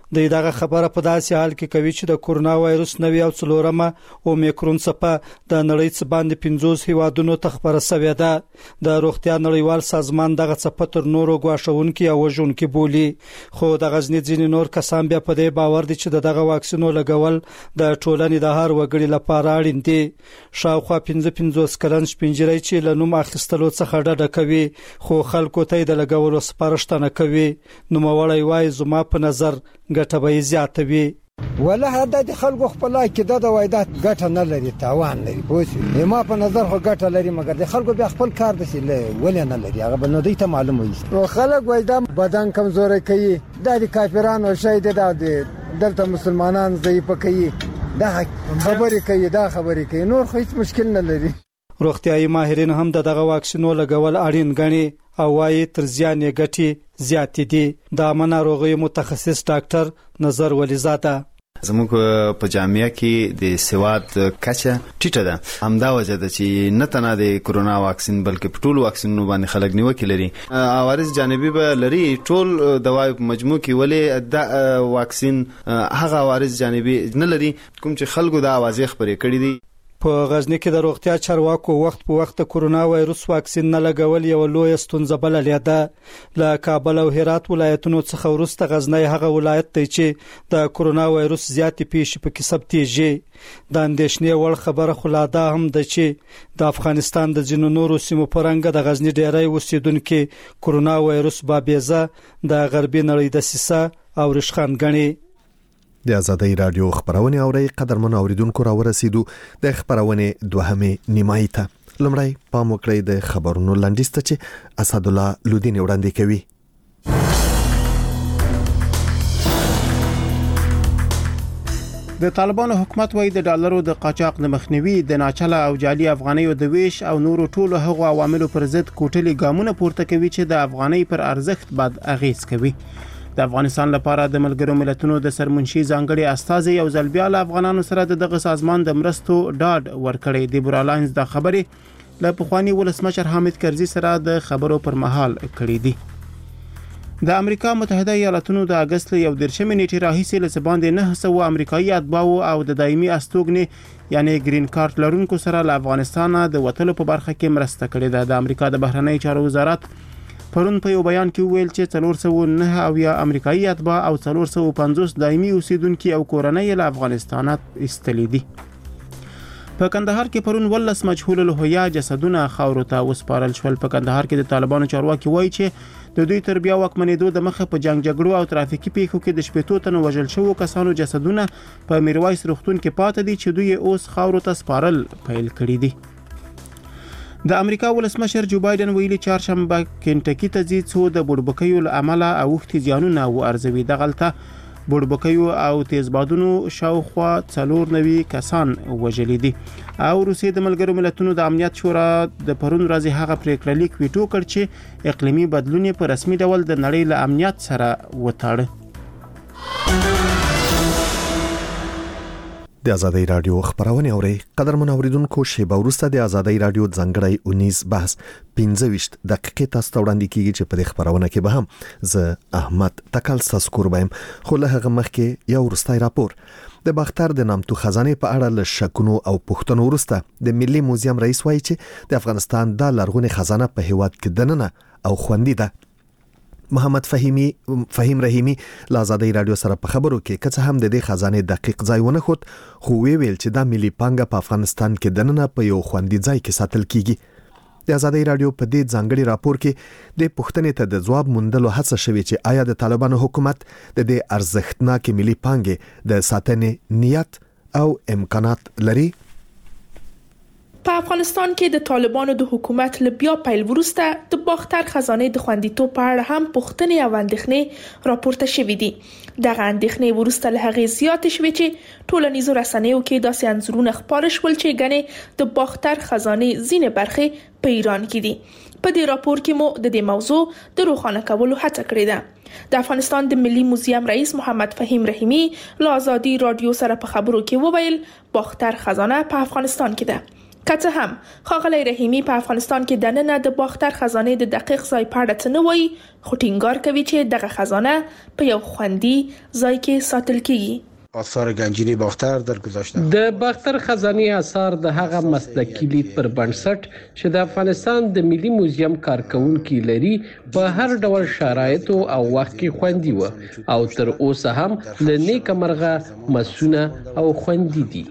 دغه خبره په داسې حال کې کوي چې د کورونا وایروس نوې او څلورمه اومیکرون څپه د نړۍ څخه باندې 50 هیوادونو ته خبره شوې ده. د روغتیا نړیوال سازمان دغه څپه تر نورو غواښونکو او وژونکو بولي، خو د غزنی ځینې نور کسان بیا په دې باور دي چې دغه واکسینو لګول د ټولنې د هر وګړي لپاره اړین دي. شاوخوا 55 کلن شپنجري چې له نوم اخیستلو څخه ډډه کوي خو خلکو ته د لګولو سپارښتنه کوي. نو مولای وای زما په نظر ګټه به زیاته وي. والله د خلکو خپل کې د وایدات ګټه نه لري، تاوان لري. پوه ما په نظر خو ګټه لري، مګر د خلکو بیا خپل کار د سیله ولې نه لري، هغه بل نو دی ته معلومه وي. او خلک وایدا بدن کمزوري کوي، د کافرانو شهید دلته مسلمانان ضعیف کوي، دا خبرې کوي، نور خو هیڅ مشکل نه لري. روغتيایي ماهرین هم دغه واکسینو لګول اړین ګڼي او وايي تر زیان ګټي زیات دي. د ناروغي متخصص ډاکټر نظر ولیزاده: زموږ په جامعه کې د سواد کچه ټیټه ده، همدا وجه ده چې نه تنه د کورونا واکسین بلکې په ټول واکسینونو باندې خلک نیوکه لري. عوارض جانبي به لري، ټول دوايي په مجموع کې ولې د واکسین هغه عوارض جانبي نه لري کوم چې خلکو د اوازې خبرې کړې دي. په غزنی کې د روغتیا چارواکو وخت په وخت کورونا وایروس واکسین نه لګول یو لوی ستونزه بللې ده. له کابل او هرات ولایتونو څخه ورسته غزنی هغه ولایت دی چې د کورونا وایروس زیاتې پیښې پکې ثبتېږي. د اندېښنې وړ خبره خلاده هم ده چې د افغانستان د ځینو نورو سیمو پرنګ د غزنی ډیری اوسیدونکو کورونا وایروس بابیزه د غربي نړۍ د سیسه او رشخان غني. د آزادۍ رادیو خبرونه اوري قدرمن اوریدونکو را ورسېدو د خبرونه دوهمه نیمایي ته. لمړی پام وکړئ د خبرونو لاندیسته چې اسد الله لودین وړاندې کوي. د طالبانو حکومت وايي د ډالرو د قاچاق د مخنیوي، د ناچله او جعلي افغانیو د ویش او نورو ټولو هغو عواملو پر ضد کوټلي ګامونه پورته کوي چې د افغانۍ پر ارزښت بد اغیز کوي. د افغانستان لپاره د ملګرو ملتونو د سرمنشي ځانګړي استازي یو ځل بیا له افغانانو سره دغه سازمان د مرستو ډاډ ورکړی. د برالاینز د خبرې له پخوانی ولسمشر حامد کرزي سره د خبرو پر مهال کړې دي. د امریکا متحده ایالاتونو د اگست 11 نیټې راهیسې له باندې 900 امریکایي اتباعو او د دایمي استوګنې یعنی گرین کارت لرونکو سره له افغانستان د وټلو په برخه کې مرسته کړې ده. د امریکا د بهرنی چارو وزارت پرون په یو بیان کې ویل چې 409 او یا امریکایي اتباع او 450 دایمي اوسیدونکو او کورنۍ له افغانستان ایستلې دي. په کندهار کې پرون ولس مجهول الهویه جسدونه خاورو ته وسپارل شول. په کندهار کې د طالبانو چارواکي وایي چې د دوی تر بیا واکمنېدو د مخه په جنگ جګړو او ترافیکي پیښو کې د شپېتو تنو وژل شوو کسانو جسدونه په میرویس روغتون کې پاتې دي چې دوی اوس خاورو ته سپارل پیل کړی دي. د امریکا ولسمشر جو بایدن ویلي چهارشنبه کنټکی ته ځي څو د بوربکیو له عمله اوښتي زیانونه وارزوي. دغلته بوربکیو او تیزبادونو شاوخوا 490 کسان وژلي دي. او روسیې د ملګرو ملتونو د امنیت شورا د پرون ورځې هغه پریکړه لیک ویټو کړ چې اقلیمي بدلون په رسمي ډول د نړۍ له امنیت سره وتاړه. د آزادۍ رادیو خبرونه اوري قدرمن اوریدونکو. شیبه وروسته د آزادۍ رادیو ځانګړی 19 بحث 15 دقیقې تاسو ته وړاندې کیږي چې په دې خبرونه کې به هم زه احمد تکل ساسکور بایم. خو له هغه مخکې یو وروستي راپور. د باختر د نامتو خزانه په اړه له شکونو او پوښتنو وروسته د ملي موزیم رئیس وایي چې د افغانستان د لرغونې خزانه په هیواد کې دننه او خوندي ده. محمد فهیم رحیمی له آزادۍ رادیو سره په خبرو کې کڅه هم د دې خزانه دقیق ځای ونه خود، خو ویل چې دا ملي پانګه په افغانستان کې دننه په یو خوندي ځای کې ساتل کیږي. د آزادۍ رادیو په دې ځانګړي راپور کې د پوښتنې ته د ځواب موندلو هڅه شوې چې آیا د طالبانو حکومت د دې ارزښتناک ملي پانګې د ساتنې نیت او امکانات لري. په افغانستان کې د طالبانو د حکومت له بیا پیل وروسته د باختر خزانه د خوندیتوب په اړه هم پوښتنې او اندېښنې راپورته شوې دي. دغه اندېښنې وروسته له هغې زیاتې شوې چې ټولنیزو رسنیو کې داسې انځورونه خپاره شول چې ګنې د باختر خزانه ځینې برخې په ایران کې دي. په دې راپور کې مو د دې موضوع د روښانه کولو هڅه کړې ده. د افغانستان د ملي موزیم رئیس محمد فهیم رحیمی له آزادۍ رادیو سره په خبرو کې وویل باختر خزانه په افغانستان کې ده. که څه هم ښاغلی رحیمي په افغانستان کې دننه د باختر خزانه د دقیق ځای په اړه څه نه وایي، خو ټینګار کوي چې دغه خزانه په یو خوندي ځای کې ساتل کیږي. آثار گنجینی باختر در گذاشته. د باختر خزانه آثار د هغه مسلکي لید پر بنسټ چې د افغانستان د ملي موزیم کارکونکي لري په هر ډول شرایطو او وخت کې خوندي و او تر اوسه هم له نیکه مرغه مسونه او خوندي دي.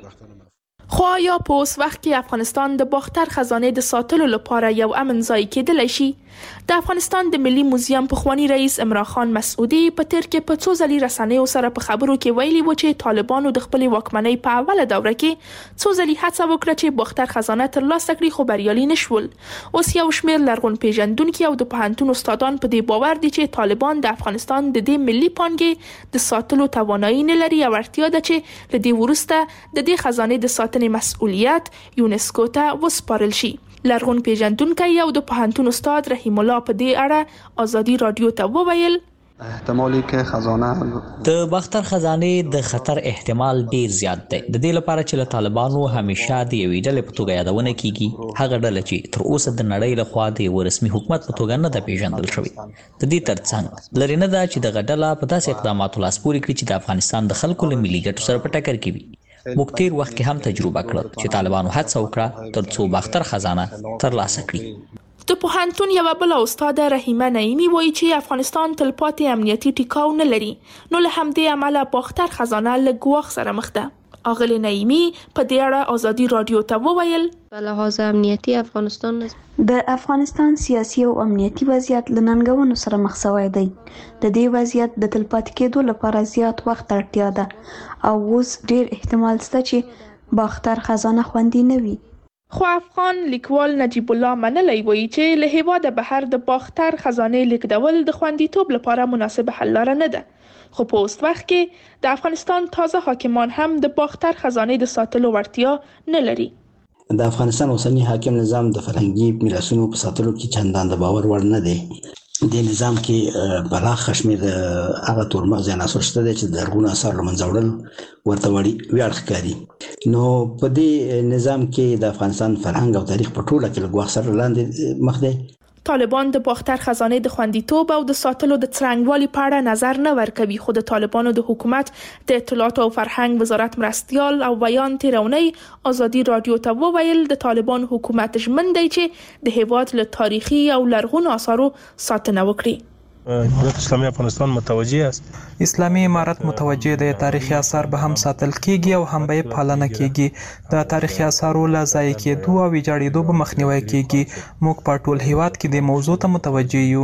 خو آیا په اوس وخت کې افغانستان د باختر خزانه د ساتلو لپاره یو امن ځای کېدلی شي؟ د افغانستان د ملي موزیم پخوانی رئیس عمران خان مسعودي په تیر کې په څو ځلې رسنیو سره په خبرو کې ویلي و چې طالبانو د خپل واکمنۍ په اوله دوره کې څو ځلې هڅه وکړه چې باختر خزانه ترلاسه کړي، خو بریالي نشول. اوس یو شمېر لرغون پیژندونکي او د پوهنتون استادان په دې باور دي چې طالبان د افغانستان د دې ملي پانګې د ساتلو توانایي نه لري او اړتیا ده چې له دې وروسته د دې خزانه د ساتنې مسؤلیت یونسکو ته وسپارل شي. لرغون پیژندونکی او د پوهنتون استاد رحیم الله په دې اړه آزادي رادیو ته وویل احتمالی که خزانه د باختر خزانه د خطر احتمال ډیر زیات دی. د دې لپاره چې له طالبانو همیشه د یوې ډلې په توګه یادونه کیږي، هغه ډله چې تر اوسه د نړۍ له خوا د یو رسمي حکومت په توګه نه ده پیژندل شوې. د دې ترڅنګ لري نه ده چې دغه ډله په داسې اقداماتو لاس پورې کړي چې د افغانستان د خلکو له ملي ګټو سره په ټکر کې وي. موږ تیر وخت کې هم تجربه کړل چې طالبانو هڅه وکړه ترڅو باختر خزانه ترلاسه کړي. د پوهنتون یوه بله استاده رحیمه نعیمي وایي چې افغانستان تلپاتې امنیتي ټیکاو نه لري، نو له همدې امله باختر خزانه له ګواښ سره مخ ده. اغلی نعیمي په دې اړه آزادي رادیو ته وویل په لحاظ امنیتي افغانستان د افغانستان سیاسي او امنیتي وضعیت له ننګونو سره مخ شوی دی. د دې وضعیت د تلپاتې کېدو لپاره زیات وخت اړتیا ده او اوس ډیر احتمال شته چې باختر خزانه خوندي نه وي. خو افغان لیکوال نجیب الله منلی وایي چې له هېواده بهر د باختر خزانه لیږدول د خوندیتوب لپاره مناسبه حل لاره نه ده. خو په اوس وخت کې د افغانستان تازه حاکمان هم د باختر خزانه د ساتلو وړتیا نه لري. د افغانستان اوسنی حاکم نظام د فرهنګي میراثونو په ساتلو کې چندان د باور وړ نه دی. د نظام کې پراخ شمېر هغه تورمغز عناصر شته چې د لرغونو آثارو له منځه وړل ورته ویاړ ښکاري. نو په دې نظام کې د افغانستان فرهنګ او تاریخ په ټوله کې له ګواښ سره لاندې مخ دی. طالبان د باختر خزانه د خوندیتوب او د ساتلو د څرنګوالي په اړه نظر نه ورکوي، خو د طالبانو د حکومت د اطلاعات او فرهنګ وزارت مرستیال او بیان تیرونی آزادي رادیو ته وویل د طالبان حکومت ژمن دی چې د هیواد له تاریخي او لرغونو آثارو ساتنه وکړي. امارت اسلامي افغانستان متوجه است. اسلامي امارت متوجه دی تاریخي آثار به هم ساتل کیږي او هم به پالنه کیږي. د تاریخي آثارو له ضایع کېدو او ویجاړېدو به مخنیوي کیږي. موږ په ټول هیواد کې د موضوع ته متوجه یو.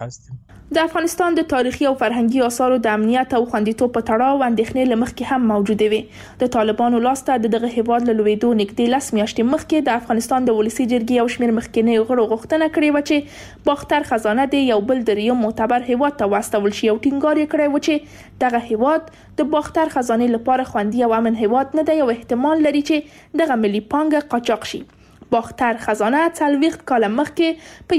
د افغانستان د تاریخي او فرهنګي آثارو د امنیت او خوندیتوب په تړاو اندېښنې له مخکې هم موجوده وي. د طالبانو لاسته دغه هیواد له لوېدو نږدې 10 میاشتې مخکې د افغانستان د ولسي جرګې او شمېر مخکینیو غړو غوښتنه کړې و چې باختر خزانه د یو بل دریم معتبر هیواد ته واستول شي او ټینګار یې کړی و چې دغه هیواد د باختر خزانه لپاره خوندي او امن هیواد نه دی او احتمال لري چې دغه ملي پانګه قاچاق شي. باختر خزانه 40 کال مخکې په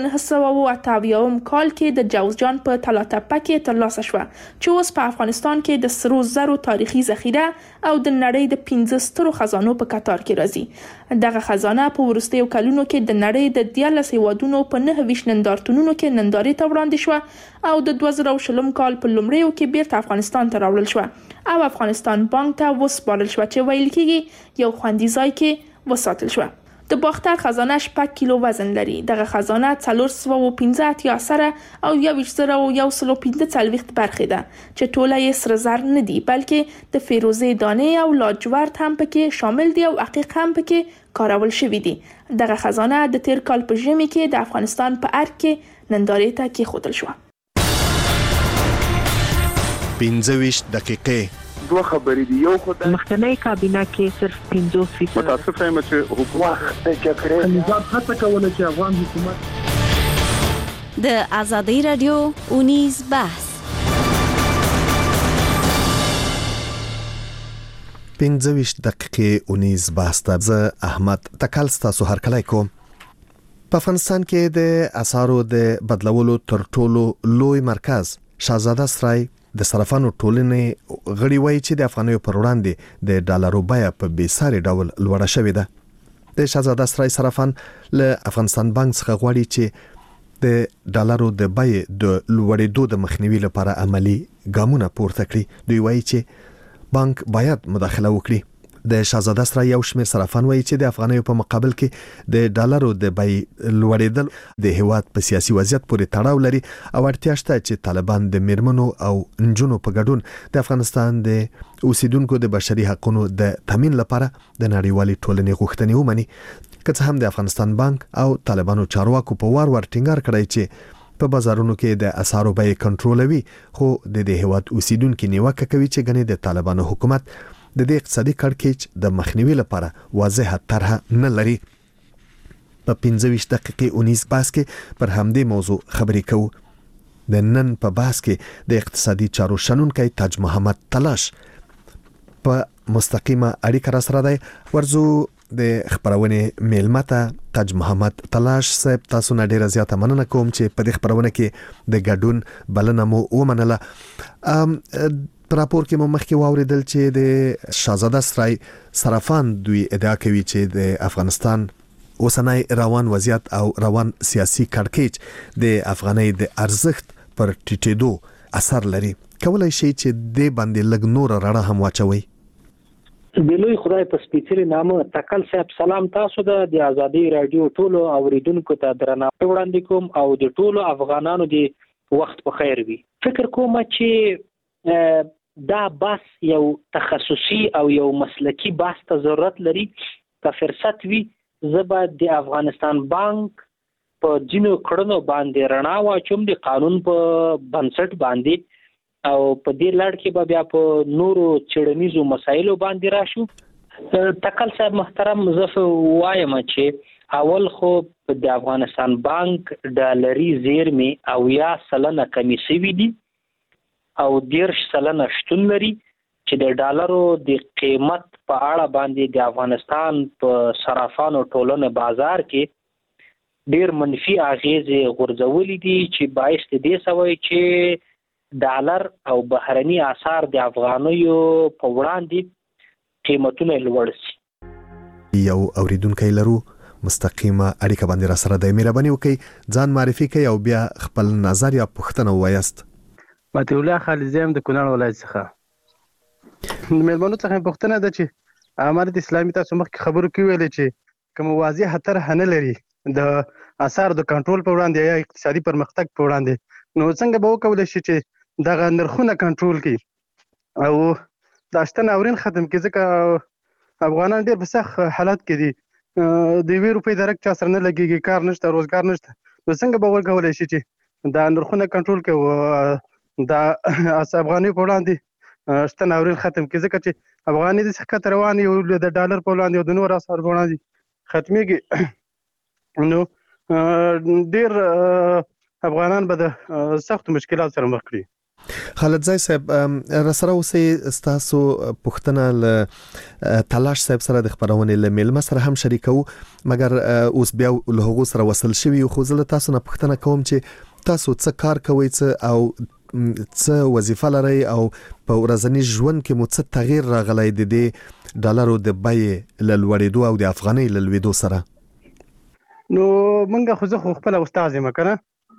1988 کال کې د جوزجان په تلاتپه کې ترلاسه شوه چې اوس په افغانستان کې د سرو زرو تاریخي ذخیره او د نړۍ د 15 سترو خزانو په کتار کې راځي. دغه خزانه په وروستیو کلونو کې د نړۍ د 14 هیوادونو په 9 نندارتونونو کې نندارې ته وړاندې شوه او د 2020 کال په لومړیو کې بیرته افغانستان ته راوړل شوه او افغانستان بانک ته وسپارل شوه چې ویل کېږي یو خوندي ځای کې وساتل شوه. د باختر خزانه 6 کیلو وزن لري. دغه خزانه 415 اثره او 1115 برخې ده چې ټوله یې سره زر نه دي بلکې د فیروزې دانې او لاجورد هم پکې شامل دي او عقیق هم پکې کارول شوی دي. دغه خزانه د تیر کال په ژمي کې د افغانستان په ارګ کې نندارې ته کېښودل شوه. 15 دقیقې دوه خبرې دي. یو خو د مخکنی کابینه کې صرف 50% متاسفه یم چې حکومت د جګړې نظام هڅه کوله چې افغان حکومت د آزادۍ رادیو اونیز بحث 15 دقیقې اونیز بحث ته احمد تکل ستاسو هر کله کوم. په افغانستان کې د آثارو د بدلولو تر ټولو لوی مرکز شاهزاده سرای د صرافانو ټولنې غړي وایي چې د افغانیو پر وړاندې د ډالرو بیه په بېساري ډول لوړه شوې ده. د شهزاده سرای صرافان له افغانستان بانک څخه غواړي چې د ډالرو د بیې د لوړېدو د مخنیوي لپاره عملی ګامونه پورته کړي. دوی وایي چې بانک باید مداخله وکړي. د شهزاده سرای یو شمېر صرافان وایي چې د افغانیو په مقابل کې د ډالرو د بیې لوړېدل د هیواد په سیاسي وضعیت پورې تړاو لري او اړتیا شته چې طالبان د میرمنو او نجونو په ګډون د افغانستان د اوسیدونکو د بشري حقوقو د تامین لپاره د نړیوالې ټولنې غوښتنې ومني. که څه هم د افغانستان بانک او طالبانو چارواکو په وار ټینګار کړی چې په بازارونو کې د اسعارو بیې کنټرولوي، خو د هیواد اوسیدونکو نیوکه کوي چې ګنې د طالبانو حکومت د دې اقتصادي کړکېچ د مخنیوي لپاره واضحه طرحه نه لري. په 15 دقیقې 19 باس کې پر همدې موضوع خبرې کوو. د نن په باس کې د اقتصادي چارو شنونکی تاج محمد تلاش په مستقیمه اړیکه را سره دی. ورزو د خبرونه میلمته تاج محمد تلاش صاحب، تاسو نه ډیره زیاته مننه کوم چې په دې خبرونه کې د ګډون بلنه مو ومنله. راپور کې مو مخکې واوریدل چې د شهزاده سرای صرافان دوی ادعا کوي چې د افغانستان اوسنۍ روان وضعیت او روان سیاسي کړکېچ د افغانۍ د ارزښت پر ټیټېدو اثر لري. کولای شي چې د باندې لګ نور رڼا هم واچوي. بلوی خدای په سپیڅلي نامه تکل صاحب سلام. تاسو د ازادي رادیو ټولو اوریدونکو ته درناوی وړاندې کوم او د ټولو افغانانو د وخت په خیر وي. فکر کوم چې دا بحث یو تخصصي او یو مسلکی بحث ته ضرورت لري. که فرصت وي زه به د افغانستان بانک په ځینو کړنو باندې رڼا واچوم د قانون په بنسټ باندې او په دې لړ کې به بیا په نورو چړنیزو مسایلو باندې راشو. تکل صاحب محترم، زه وایم چې اول خو د افغانستان بانک ډالري زیرمې 80% کمی شوي دي او 10% شتون لري چې د ډالرو د قیمت په اړه باندې د افغانستان په صرافانو ټولنه بازار کې ډیر منفي اغیزې غورځولې دي چې باعث دې سوي چې ډالر او بهرني اسعار د افغانیو په وړاندې قیمتونه لوړ شي. یو اوریدونکو لرو مستقیمه اړیکه باندې را سره د مهرباني وکړئ ځان معرفي کړئ او بیا خپل نظر یا پوښتنه وایست. ماته الله خالزیم د کونړ ولایت څخه د میلمنو څخه پوښتنه ده چې امارت اسلامي تاسو مخکې خبرو کې ویل چې کوم واضح خطر نه لري د اثر د کنټرول په وړاندې یا اقتصادي پرمختګ په وړاندې، نو څنګه به وکولای شي چې دغه نرخونه کنټرول کړي او د اشتن اورین ختم کړي؟ ځکه افغانان ډېر په سخت حالت کې دي، د 2 روپۍ درک چا سره نه لګيږي، کار نشته، روزګار نشته، نو څنګه به وکولای شي چې دا نرخونه کنټرول کړي دا افغاني په وړاندې شتن اورین ختم کړي؟ ځکه چې افغاني د سخت روان یو د ډالر په وړاندې او د نور اسعار په وړاندې ختميږي، نو ډیر افغانان به د سخت مشکلات سره مخ کړي. خالد زای صاحب، رسره اوسې ستاسو پوښتنه ل تلاش صاحب سره د خبرونه ل میلمه سره هم شریکو، مګر اوس بیا له هغه سره وصل شوی خو زه تاسو نه پوښتنه کوم چې تاسو څه کار کوئ او څه وظیفه لري او په ورځني ژوند کې مو څه تغییر راغلی د دې ډالرو د بیې له لوړېدو او د افغانۍ له لوېدو سره؟ نو موږ خو زه خپل استاد یم کنه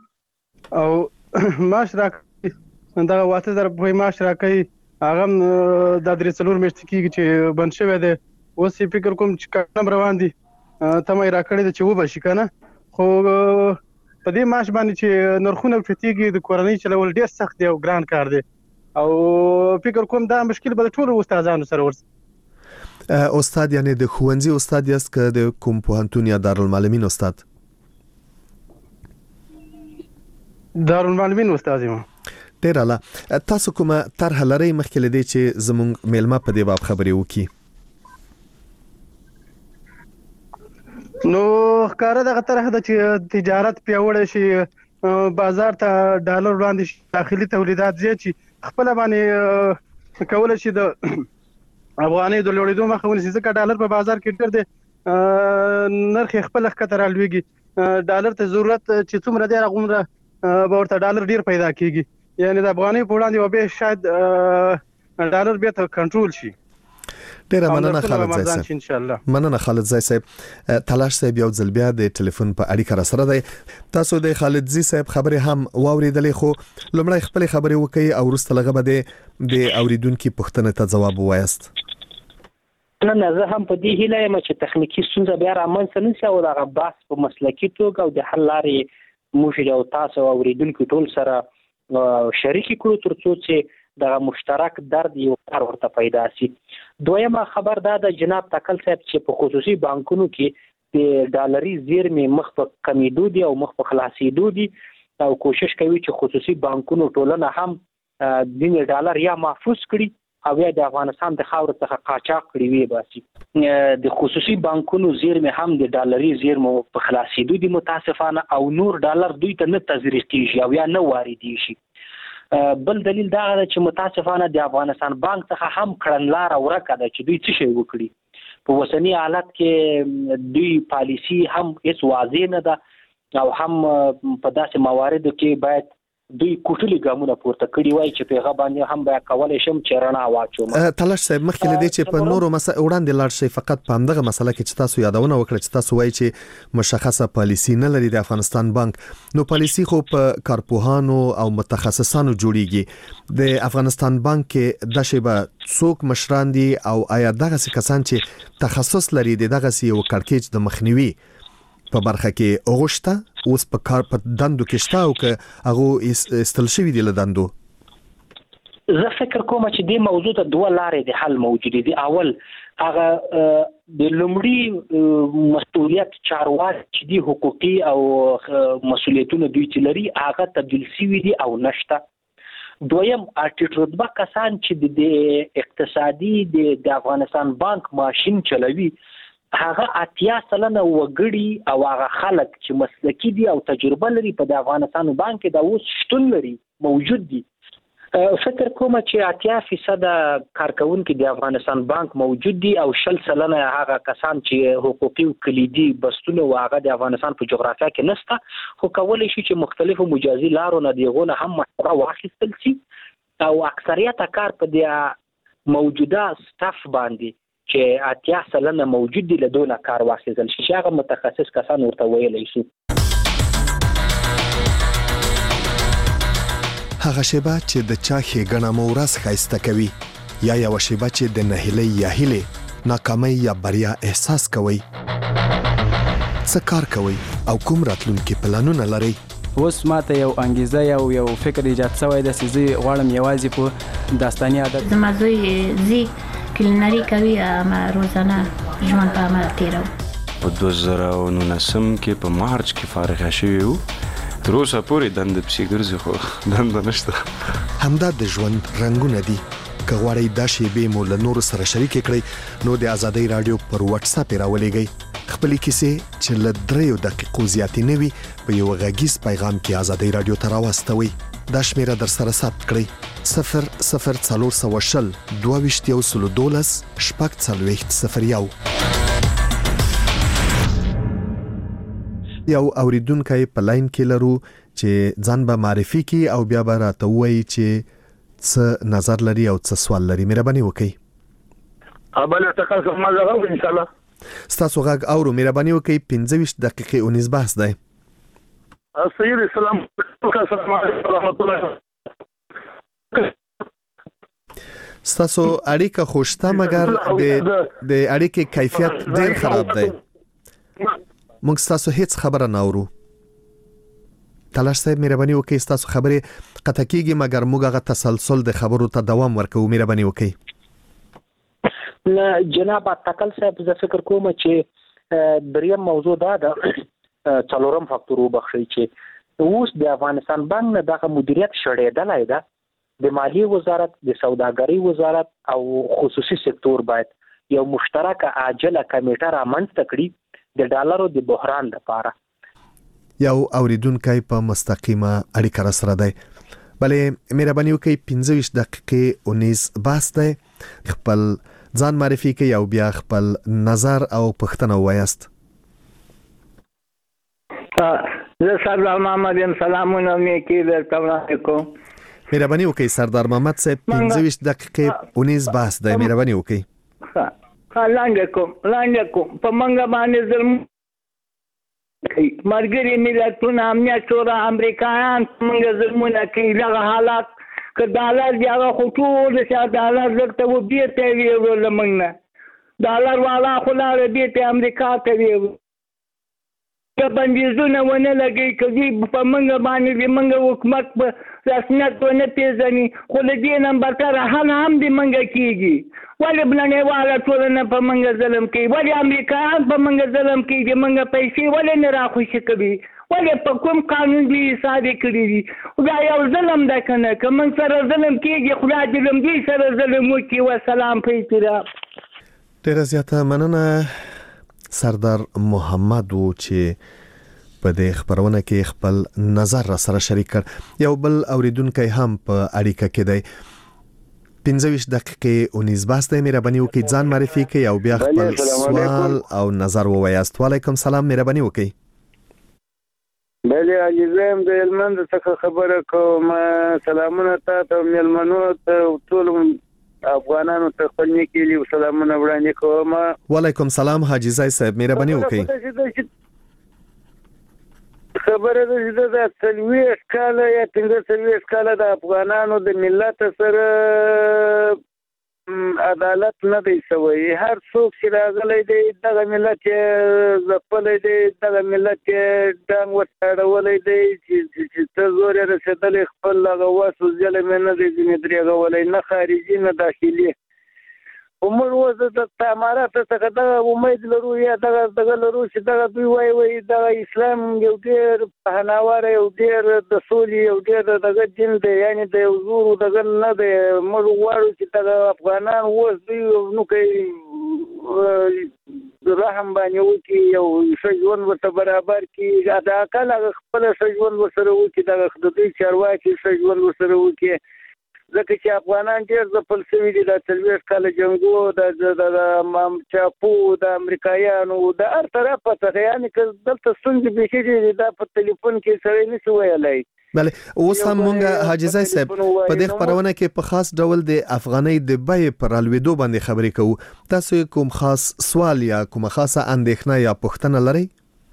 او معاش راکوي دا 8000 روپۍ معاش راکوي، هغه د 3 میاشتې کېږي چې بند شوی دی. اوس فکر کوم چې کم روان دي ته مې راکړی دی چې وبشي کنه، خو په دې معاش باندې چې نرخونه چتيږي د کورنۍ چلول ډیر سخت دی او ګران کار دی او فکر کوم دا مشکل به ټول استادانو سره ورسي. استاد یعنی د ښوونځي استاد یاست که د کوم پوهنتون یا دارالمعلمین استاد؟ دارالمعلمین استاد یم. ډیر اعلی. تاسو کومه طرح لرئ مخکې لدی چې زموږ میلمه په دې باب خبرې وکړي؟ نو ښکاره دغه طرح د چې تجارت پیاوړی شي، بازار ته ډالر وړاندې شي، داخلي تولیدات زیات شي، خپل باندې کولای شي د افغانۍ د لوړېدو مخه ونیسي، ځکه ډالر په بازار کې ډېر دی، نرخ خپل ښکته رالوېږي، ډالر ته ضرورت چې څومره دی هغومره به ورته ډالر ډېر پیدا کېږي، یعنې د افغانۍ په وړاندې به شاید ډالر بیا ته کنټرول شي. ډیره مننه خالد زای صاحب ان شاء الله. مننه خالد زای صاحب. تلاش صاحب یو ځل بیا د ټلیفون په اړیکه را سره دی. تاسو د خالد زی صاحب خبره هم واوریدلې، خو لومړی خپل خبره وکي او وروسته لغه به د اوریدونکو پوښتنه ته جواب وایست. نه زه هم په دې هیله یم چې تخنیکی ستونزه بیا رامنځته نشي او دغه بحث په مسلکي توګه او د حل لارې موږ او تاسو اوریدونکو ټول سره شریک کړو ترڅو چې دغه مشترک درد یو کار ورته پیدا شي. دویمه خبر دا د جناب تکل صاحب چې په خصوصي بانکونو کې د ډالري زیرمې مخ په کمیدو دي او مخ په خلاصېدو دي او کوشش کوي چې خصوصي بانکونو ټولنه هم د ډالر یا محفوظ کړي او یا د افغانستان د خاور څخه قاچاق کړي وي باسي. د خصوصي بانکونو زیرمې هم د ډالري زیرمو په خلاصېدو دي متاسفانه او نور ډالر دوی ته نه تزریق کیږي او یا نه واردېږي. بل دلیل دا دی چې متاسفانه د افغانستان بانک څخه هم کړنلار ورکه ده چې دوی څه شی وکړي. په وسنی حالت کې دوی پالیسی هم هیڅ واضح نه ده او هم په داسې مواردو کې باید دوی کوټلي ګامونه پورته کړی وای چې پیغه باندې هم بیا کولای شم چې رڼا واچوم. تلاش صاحب مخکې لدی چې په نورو وړاندې لاړ شي، فقط په همدغه مسله کې چې تاسو یادونه وکړه چې تاسو وایي چې مشخصه پالیسی نه لري د افغانستان بانک، نو پالیسی خو په کارپوهانو او متخصصانو جوړیږي. د افغانستان بانک کې د شیبه څوک مشران دي او آیا دغه کسان چې تخصص لري دغه یو کړکېچ د مخنیوي په برخه کې اوغشته اوس په کار په دندو کې شته او که هغه استل شوی دی له دندو؟ زه فکر کوم چې دې موضوع ته دوه لارې د حل موجود دي. اول هغه د لومړي مسؤلیت چارواکي چې دي حقوقي او مسؤلیتونه دوی چې لري هغه تبدیل شوی دي او نشته. دویم ارټیټ رتبه کسان چې د اقتصادي د افغانستان بانک ماشين چلوي هغه 80% وګړي او هغه خلک چې مسلکی دي او تجربه لري په د افغانستان بانک کې دا اوس شتون لري موجود دي. فکر کوم چې 80% کارکونکو د افغانستان بانک موجود دي او 60% هغه کسان چې حقوقي او کلیدي بستونه واغه د افغانستان په جغرافیه کې نسته، خو کولای شي چې مختلفو مجازي لارو نه دیغونه هم مشوره واخیستل شي او اکثریت کار په د موجوده سټاف باندې چې 80% موجود دي له دونه کار واخیستل شي چې هغه متخصص کسان ورته ویلی شي. هغه شیبه چې د چا ښېګڼه مو ورځ ښایسته کوي یا یوه شیبه چې د نهیلۍ یا هیلې ناکامۍ یا بریا احساس کوئ، څه کار کوئ او کوم راتلونکي پلانونه لرئ؟ اوس ماته یو انګیزه یو فکر ایجاد شوی دی چې زه غواړم یوازې په داستاني عادت زما زوی زی کلینري کوي ما روزانه ژوند په عمل تیرو. په 2019 کې په مارچ کې فارغ شوی وو، تر اوسه پورې دند پسې ګرځي خو دند نشته. همدا د ژوند رنگونه دي. که غواړئ دا شیبې مو له نورو سره شریک کړئ نو د ازادۍ رادیو پر واتس اپ راولېږئ. خپلې کیسې چې له 3 دقیقو زیاتې نه وي په یو غږیز پیغام کې ازادۍ رادیو ته راواستوئ. دا شمیره در سره ثبت کړئ 00420 22 شپږ یو اوریدونکو په لاین کې لرو چې ځان به معرفي کی او بیا به راته وایي چې څه نظر لري او څه سوال لري. مهرباني وکړئ. ابل تاسو ما زغو ان شاء الله. ستاسو غږ اورو. مهرباني وکړئ. 15 دقیقې 19 بحث دی. سید اسلام السلام علیکم ورحمت الله. ستاسو اړیکه خوشته مګر د اړیکې کیفیت ډیر خراب دی. موږ ستاسو هیڅ خبره نه اورو. تلاش صاحب مهرباني وکړئ. ستاسو خبره قطع کیږي مګر موږ هغه تسلسل د خبرو ته دوام ورکوو. مهرباني وکړئ. جناب تکل صاحب زه فکر کوم چې دریم موضوع دا ده څلورم فاکتور وبخښي چې اوس د افغانستان بانک نه دغه مدیریت شړېدلی ده. د مالیې وزارت، د سوداګرۍ وزارت او خصوصي سکتور باید یو مشترکه عاجله کمیټه رامنځته کړي د ډالرو د بحران لپاره. یو اوریدونکی په مستقیمه اړیکه را سره دی. بلې مهرباني وکړئ. 15 دقیقې 19 بحث دی. خپل ځان معرفي کړئ او بیا خپل نظر او پوښتنه وایاست. زه سردار محمد یم. سلامونه مې کې درته کوم. مهرباني وکړئ. سردار محمد صاحب 15 دقیقې 19 بحث دی. مهرباني وکړئ. لاندې کوم په منګه باندې ظلم مرګري ملتونه امنیت شورا امریکایان منګه ظلمونه کوي دغه حالات که ډالر دی هغه خو ټول ډالر درته و بیرته ویوړل موږ نه ډالر والا خو لاړه بیرته امریکا ته ویوړل که بندیزونه ونه لګوي که دوی په موږ باندې د موږ حکومت په رسمیت ونه پېژني خو له دې نه برتره حل هم د موږ کېږي ولې نړیواله ټولنه په موږ ظلم کوي ولې امریکایان په موږ ظلم کوي د موږ پیسې ولې نه راخوشي کوي ولې په کوم قانون دوی صادق کړي دي دا یو ظلم ده که نه که موږ سره ظلم کېږي خدای دې له دوی سره ظلم وکړي وسلام په احترام ډېره زیاته مننه سردار محمد و چې په دې خبرونه کې خپل نظر را سره شریک کړ یو بل اوریدونکو هم په اړیکه کې دی 15 دقیقې 19 باسته مهرباني وکړئ ځان معرفي کړئ او بیا خپل سوال او نظر ووایاست. وعلیکم سلام مهرباني وکړئ. بله عزیزم د هلمند څخه خبره کوم. سلامونه تاسو مېلمنو ته ټول افغانانو ته خپل نیکي سلامونه وړاندې کوم. وعلیکم سلام حاجی زای صاحب مهرباني وکړئ. خبره ده چې د 40 کاله یا 15 کاله د افغانانو د ملت سره عدالت نه دی شوی. هر څوک چې راغلی دی دغه ملت ځپلی دی دغه ملت ډنګ وتاړولی دی چې ته زور یې رسېدلی خپل هغه وس ظلم یې نه دی ځینې درېغولی نه خارجي نه داخلي. موږ اوس د اماراتو څخه دغه امید لرو یا دغه لرو چې دغه دوی وایي دغه اسلام یو ډېر پهناواره یو ډېر د سولې یو ډېر دغه دین دی یعنې د یو زورو دغه نه دی. موږ غواړو چې دغه افغانان اوس دوی نو کوي رحم باندې وکړي یو ښه ژوند ورته برابر کړي د اقل هغه خپله ښه ژوند ورسره وکړي دغه د دوی چارواکي ښه ژوند ورسره وکړي ځکه چې افغانان ډېر ځپل شوي دي د 40 کاله جنګو د چاپو د امریکایانو د هر طرفه څخه یعنې که دلته ستونزې بیخي دي دا په تلیفون کې سړی نشي ویلی. بله اوس هم مونږ حاجی زای صاحب په دې خبرونه کې په خاص ډول د افغانۍ د بیې پر الوېدو باندې خبرې کوو. تاسو کوم خاص سوال یا کومه خاصه اندېښنه یا پوښتنه لرئ؟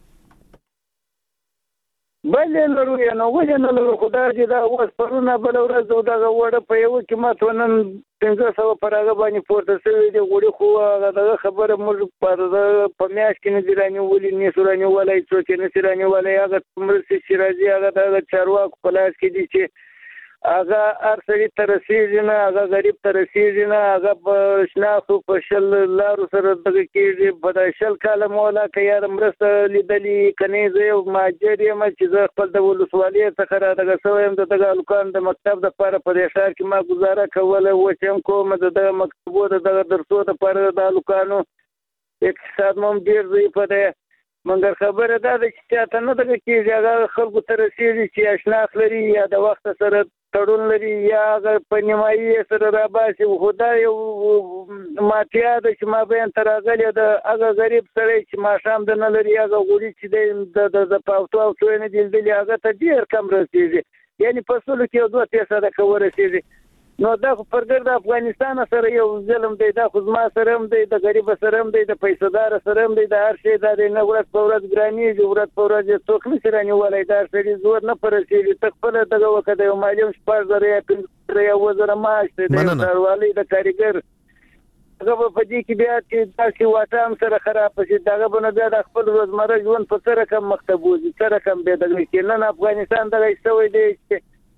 بلې لرو یا نه ولې نه لرو خو دا چې دا اوس پرونه بله ورځ دغه وړه په یوه قیمت نن 1500 پر هغه باندې پورته شوي دي غوړي خو دغه خبره موږ په میاشت کې نه دي رانیولي نشو رانیولی څوک یې نشي رانیولی هغه مرستې چې راځي هغه د چارواکو په لاس کې دي چې هغه هر سړي ته رسېږي نه هغه غریب ته رسېږي نه هغه په شناخو په شل لارو سره دغه کېږي په 10 کاله مولا که یار مرسته لیدلي که نه زه یو مهاجر یم چې زه خپل د ولسوالۍ څخه را دغه شوی یم د دغه هلکانو د مکتب دپاره په دې ښار کې ما ګزاره کوله اوس هم کوم د دغه مکتبو د دغه درسو دپاره د هلکانو اقتصاد مو هم ډېر ضعیفه دی. مګر خبره دا ده چې چاته نه دغه کېږي هغه خلکو ته رسېږي چې یا شناخت لري یا د وخت سره تړون لري یا هغه په نیمایي سره راباسي. خو دا یو مافیا ده چې مابین ته راغلې د هغه غریب سړی چې ماښام د نه لري هغه غوړي چې دی د پاوتو او څو یې نه دي لیدلي هغه ته ډېر کم رسېږي یعنې په سلو کې یو 2-3 ورسېږي. نو دا خو پرګر د افغانستان سره یو ظلم دی دا خو زما سره هم دی د غریب سره هم دی د پیسه‌دار سره هم دی د هر شي دا دی نه ورځ په ورځ ګرانېږي ورځ په ورځ څوک نشي رانیولی دا سړي زور نه په رسېږي ته خپله دغه وکړه یو معلم 1000 یا 1500 یا 1000 معاش دی د ښاروالۍ د کارګر هغه به په دې کې بیا چې داسې واټه هم سره خراب شي دغه به نه بیا د خپل روزمره ژوند په څه رقم مخته بوځي څه رقم بیا دغه کې نن افغانستان دغه شوی دی چې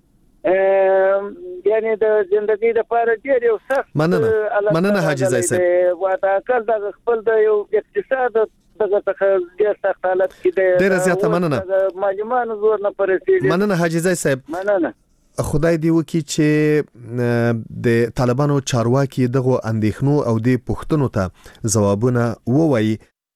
یعنی د ژوندۍ لپاره ډېر یو سخت مننه حاجی زای صاحب واته کل د خپل د یو اقتصاد دغه څخه ډېر سخت حالت کې دی. ډېر زیاته مننه معلومانو زور نه پرېږي. مننه حاجی زای صاحب. مننه. خدای دی وکي چې د طالبانو چارواکي دغه اندېښنو او د پوښتنو ته ځوابونه ووایي.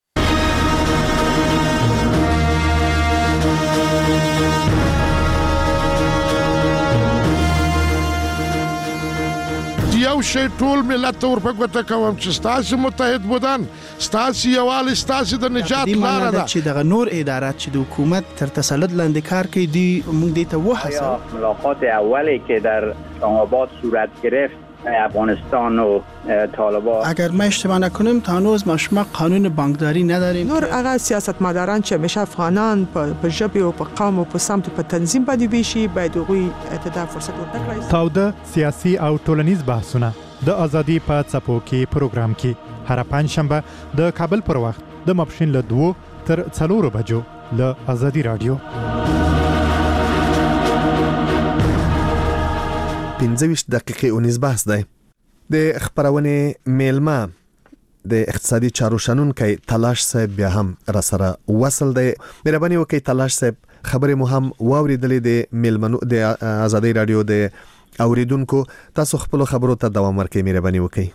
یو شی ټول ملت ته ورپګوته کوم چې ستاسو متحد بودن ستاسو یووالی ستاسو د نجات لاره ده چې دغه نور ادارات چې د حکومت تر تسلط لاندې کار کوي موږ دې ته وحسن. ملاقات اولی که در اسلام آباد صورت گرفت افغانستان و طالبان. اگر ما اشتباه نکنیم تا هنوز ما قانون بانکداری نداریم. نور هغه سیاستمداران چې همیشه افغانان په ژبه او په قوم او په سمت په تنظیم باندې ویشي باید هغوی ته فرصت ورکړي. تاوده سیاسي او ټولنیز بحثونه د ازادي په څپو کې پروګرام کې هر پنځشنبه د کابل پر وخت د ماپښین له 2 تر 4 بجو له ازادي رادیو 15 دقیقې اونیز بحث دی. د خبرونه میلمه د اقتصادي چارو شنونکي تلاش صاحب بیا هم را سره وصل دی. مهرباني وکړئ تلاش صاحب خبرې مو هم واوریدلې د میلمنو د ازادي رادیو د اوریدونکو. تاسو خپل خبرو ته دوام ورکړئ مهرباني وکړئ.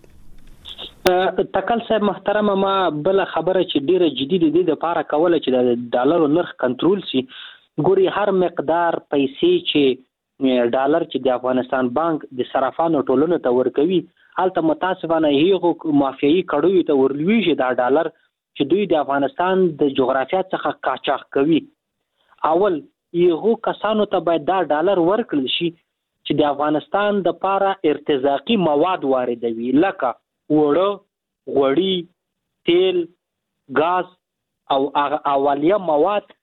تکل صاحب محترم ما بل خبره چې ډیره جدي دي د لپاره کوله چې د ډالر نرخ کنټرول شي. ګوري هر مقدار پیسې چې ډالر چې د افغانستان بانک د صرافانو ټولنو ته ورکوي هلته متاسفانه هیغه مافیایي کړوي ته ورلويږي دا ډالر چې دوی د افغانستان د جغرافیه څخه قاچاق کوي. اول یو کسانو ته باید دا ډالر ورکړل شي چې د افغانستان د لپاره ارتزاقي مواد واردوي لکه وړه غوړي تیل غاز او اولیه مواد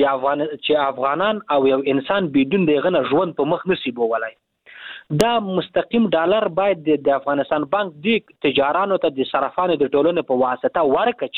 چې افغانان او یو انسان بدون دغه نه ژوند په مخ نسی بولای. دا مستقیم ډالر باید د افغانستان بانک د تجارانو ته د صرافانو د ټولنې په واسطه ورکړي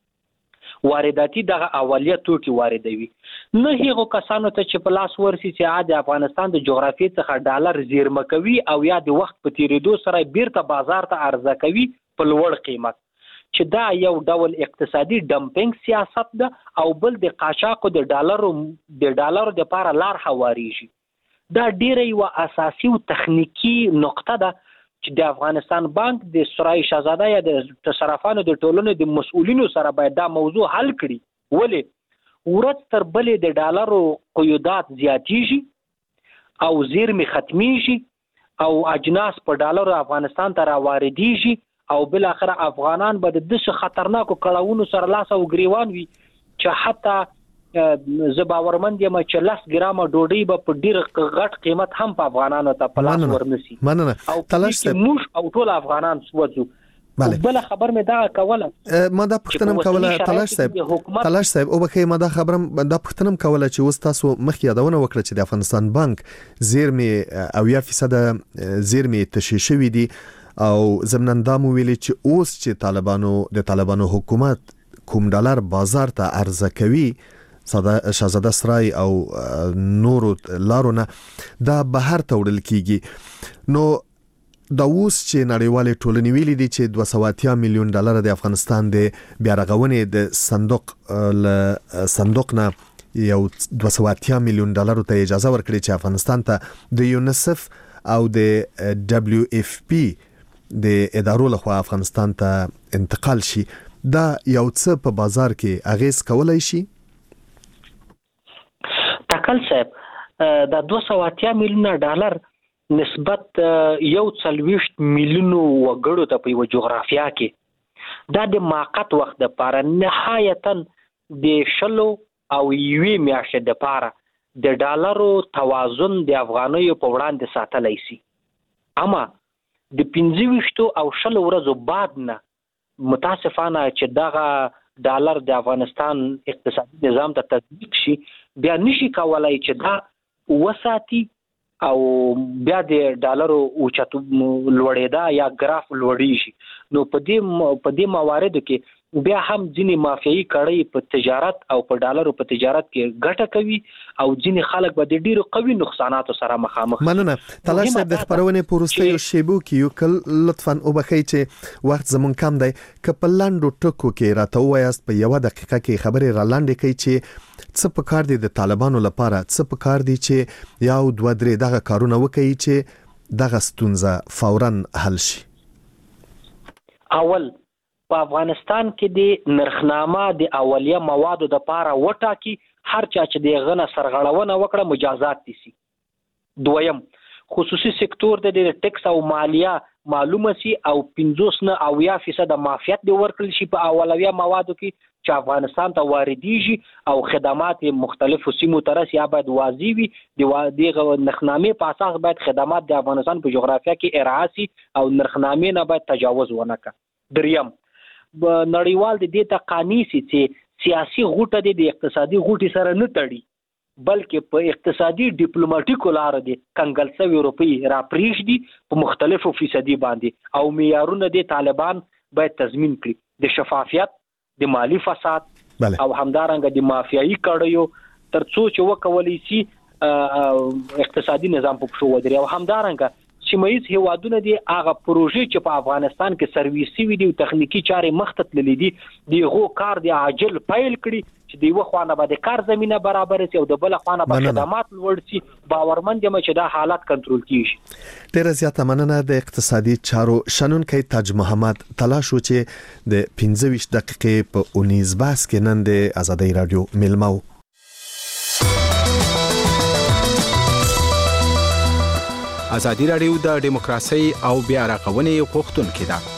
چې وارداتي دغه اولیه توکي واردوي. نه هیغه کسانو ته چې په لاس ورسي چې د افغانستان د جغرافیې څخه ډالر زیرمه کوي او یا د وخت په تیریدو سره بیرته بازار ته عرضه کوي په لوړ قیمت چې دا یو ډول اقتصادي ډمپینګ سیاست ده او بل د قاچاقو د ډالرو د لپاره لار هواریږي. دا ډیره یو اساسي او تخنیکی نقطه ده چې د افغانستان بانک د سرای شاهزاده یا د صرافانو د ټولنې د مسؤلینو سره باید دا موضوع حل کړي. ولې ورځ تر بلې د ډالرو قیودات زیاتیږي او زیرمې ختمیږي او اجناس په ډالرو افغانستان ته راواردیږي او بل اخر افغانان به د دغه خطرناکو کړهونو سره لاس او گریوان وي چې حتی زباورمند یم چې 10 ګرامه ډوډۍ به په ډیر غټ قیمت هم په افغانانو ته په لاس ورنسي. مننه تلاش صاحب موږ او ټول افغانان سوځو. بل خبر مې دا کوله ما دا پښتنم کوله تلاش صاحب او بخې ما دا خبرم دا پښتنم کوله چې وستا سو مخ یادونه وکړه چې د افغانستان بانک زیرمې او 1% زیرمې تشیشوي دي او زمنن دا مو ویلي چې اوس چې طالبانو حکومت کوم ډالر بازار ته عرضه کوي شاهزاده سرای او نورو لارونه دا بهر ته وړل کیږي. نو دا اوس چې نړیوالې ټولنې ویلي دي چې 280 میلیون ډالر د افغانستان د بیا رغونې د صندوق نه یو 280 میلیون ډالر ته اجازه ورکړي چې افغانستان ته د یونیسف او د دبليو اف پی د ادارو لخوا افغانستان ته انتقال شي. دا یو څه په بازار کې اغیز کولای شي. تکل صاحب دا 280 میلیون ډالر نسبت 140 میلیونو وګړو ته په یو جغرافیه کې دا د موقت وخت لپاره نهایتا د شلو او یوې میاشتې لپاره د ډالرو توازن د افغانیو په وړاندې ساتلای شي. اما د 15 او 20 ورځو بعد نه متاسفانه چې دغه ډالر د افغانستان اقتصادي نظام ته تطبیق شي بیا نشي کولای چې دا وساتي او بیا د ډالرو اوچتو لوړېدا یا ګراف لوړی شي. نو په دې مواردو کې بیا هم ځینې مافیایي کړۍ په تجارت او په ډالرو په تجارت کې ګټه کوي او ځینې خلک به د ډیرو قوي نقصاناتو سره مخامخ. مننه تلاش صاحب د خبرونه پروستیو شیبو کې یو کل لطفاً او بخی چې وخت زمون کم دی ک په لاندو ټکو کې راته وایاست په یو دقیقه کې خبرې را لاندې کوي چې څه په کار دي د طالبانو لپاره څه په کار دي چې یو 2-3 دغه کارونه وکړي چې دغه ستونزه فوراً حل شي. اول په افغانستان کې د نرخنامه د اولیه موادو د پاره وټاکي هر چا چې د غنه سرغړونه وکړه مجازات دي سي. دویم خصوصي سکتور د ټیکس او مالیه معلومه سي او 15% د مافیات د ورکړل شي په اولویه موادو کې چې افغانستان ته واردېږي او خدمات مختلفو سیمو ته رسي باید واضح وي. دغه نرخنامې په اساس باید خدمات د افغانستان په جغرافیه کې ارعا سي او نرخنامې نه باید تجاوز ونه کړي. دریم نړیوال د دې ته قانع سي چې سیاسي غوټه د اقتصادي غوټي سره نه تړي بلکې په اقتصادي ډیپلوماټیکو لار دي کنګل شوی روپی را پریږدي په مختلفو فیصدي باندې او معیارونه د طالبان باید تضمین کړي د شفافیت د مالی فساد او همدارنګه د مافیایي کړیو ترڅو چې وکولای شي اقتصادي نظام په پښو ودرې او همدارنګه سیمایي هیوادونه دي هغه پروژې چې په افغانستان کې سرویسي وي دي او تخنیکی چارې مخته تللې دي دغه کار دی عاجل فایل کړي چې دی وخوانه به د کار زمينه برابر شي او د بل خوانه به خدمات لوړ شي باورمند یم چې دا حالات کنټرول کیږي. ډیره زیاته مننه د اقتصادي چارو شنونکي تاج محمد تلاشو چې د 15 دقیقې په 19 باس کې نن د آزادۍ رادیو ملمو. ازادي راډیو د دیموکراسي او بیا رغونې غوښتونکې ده.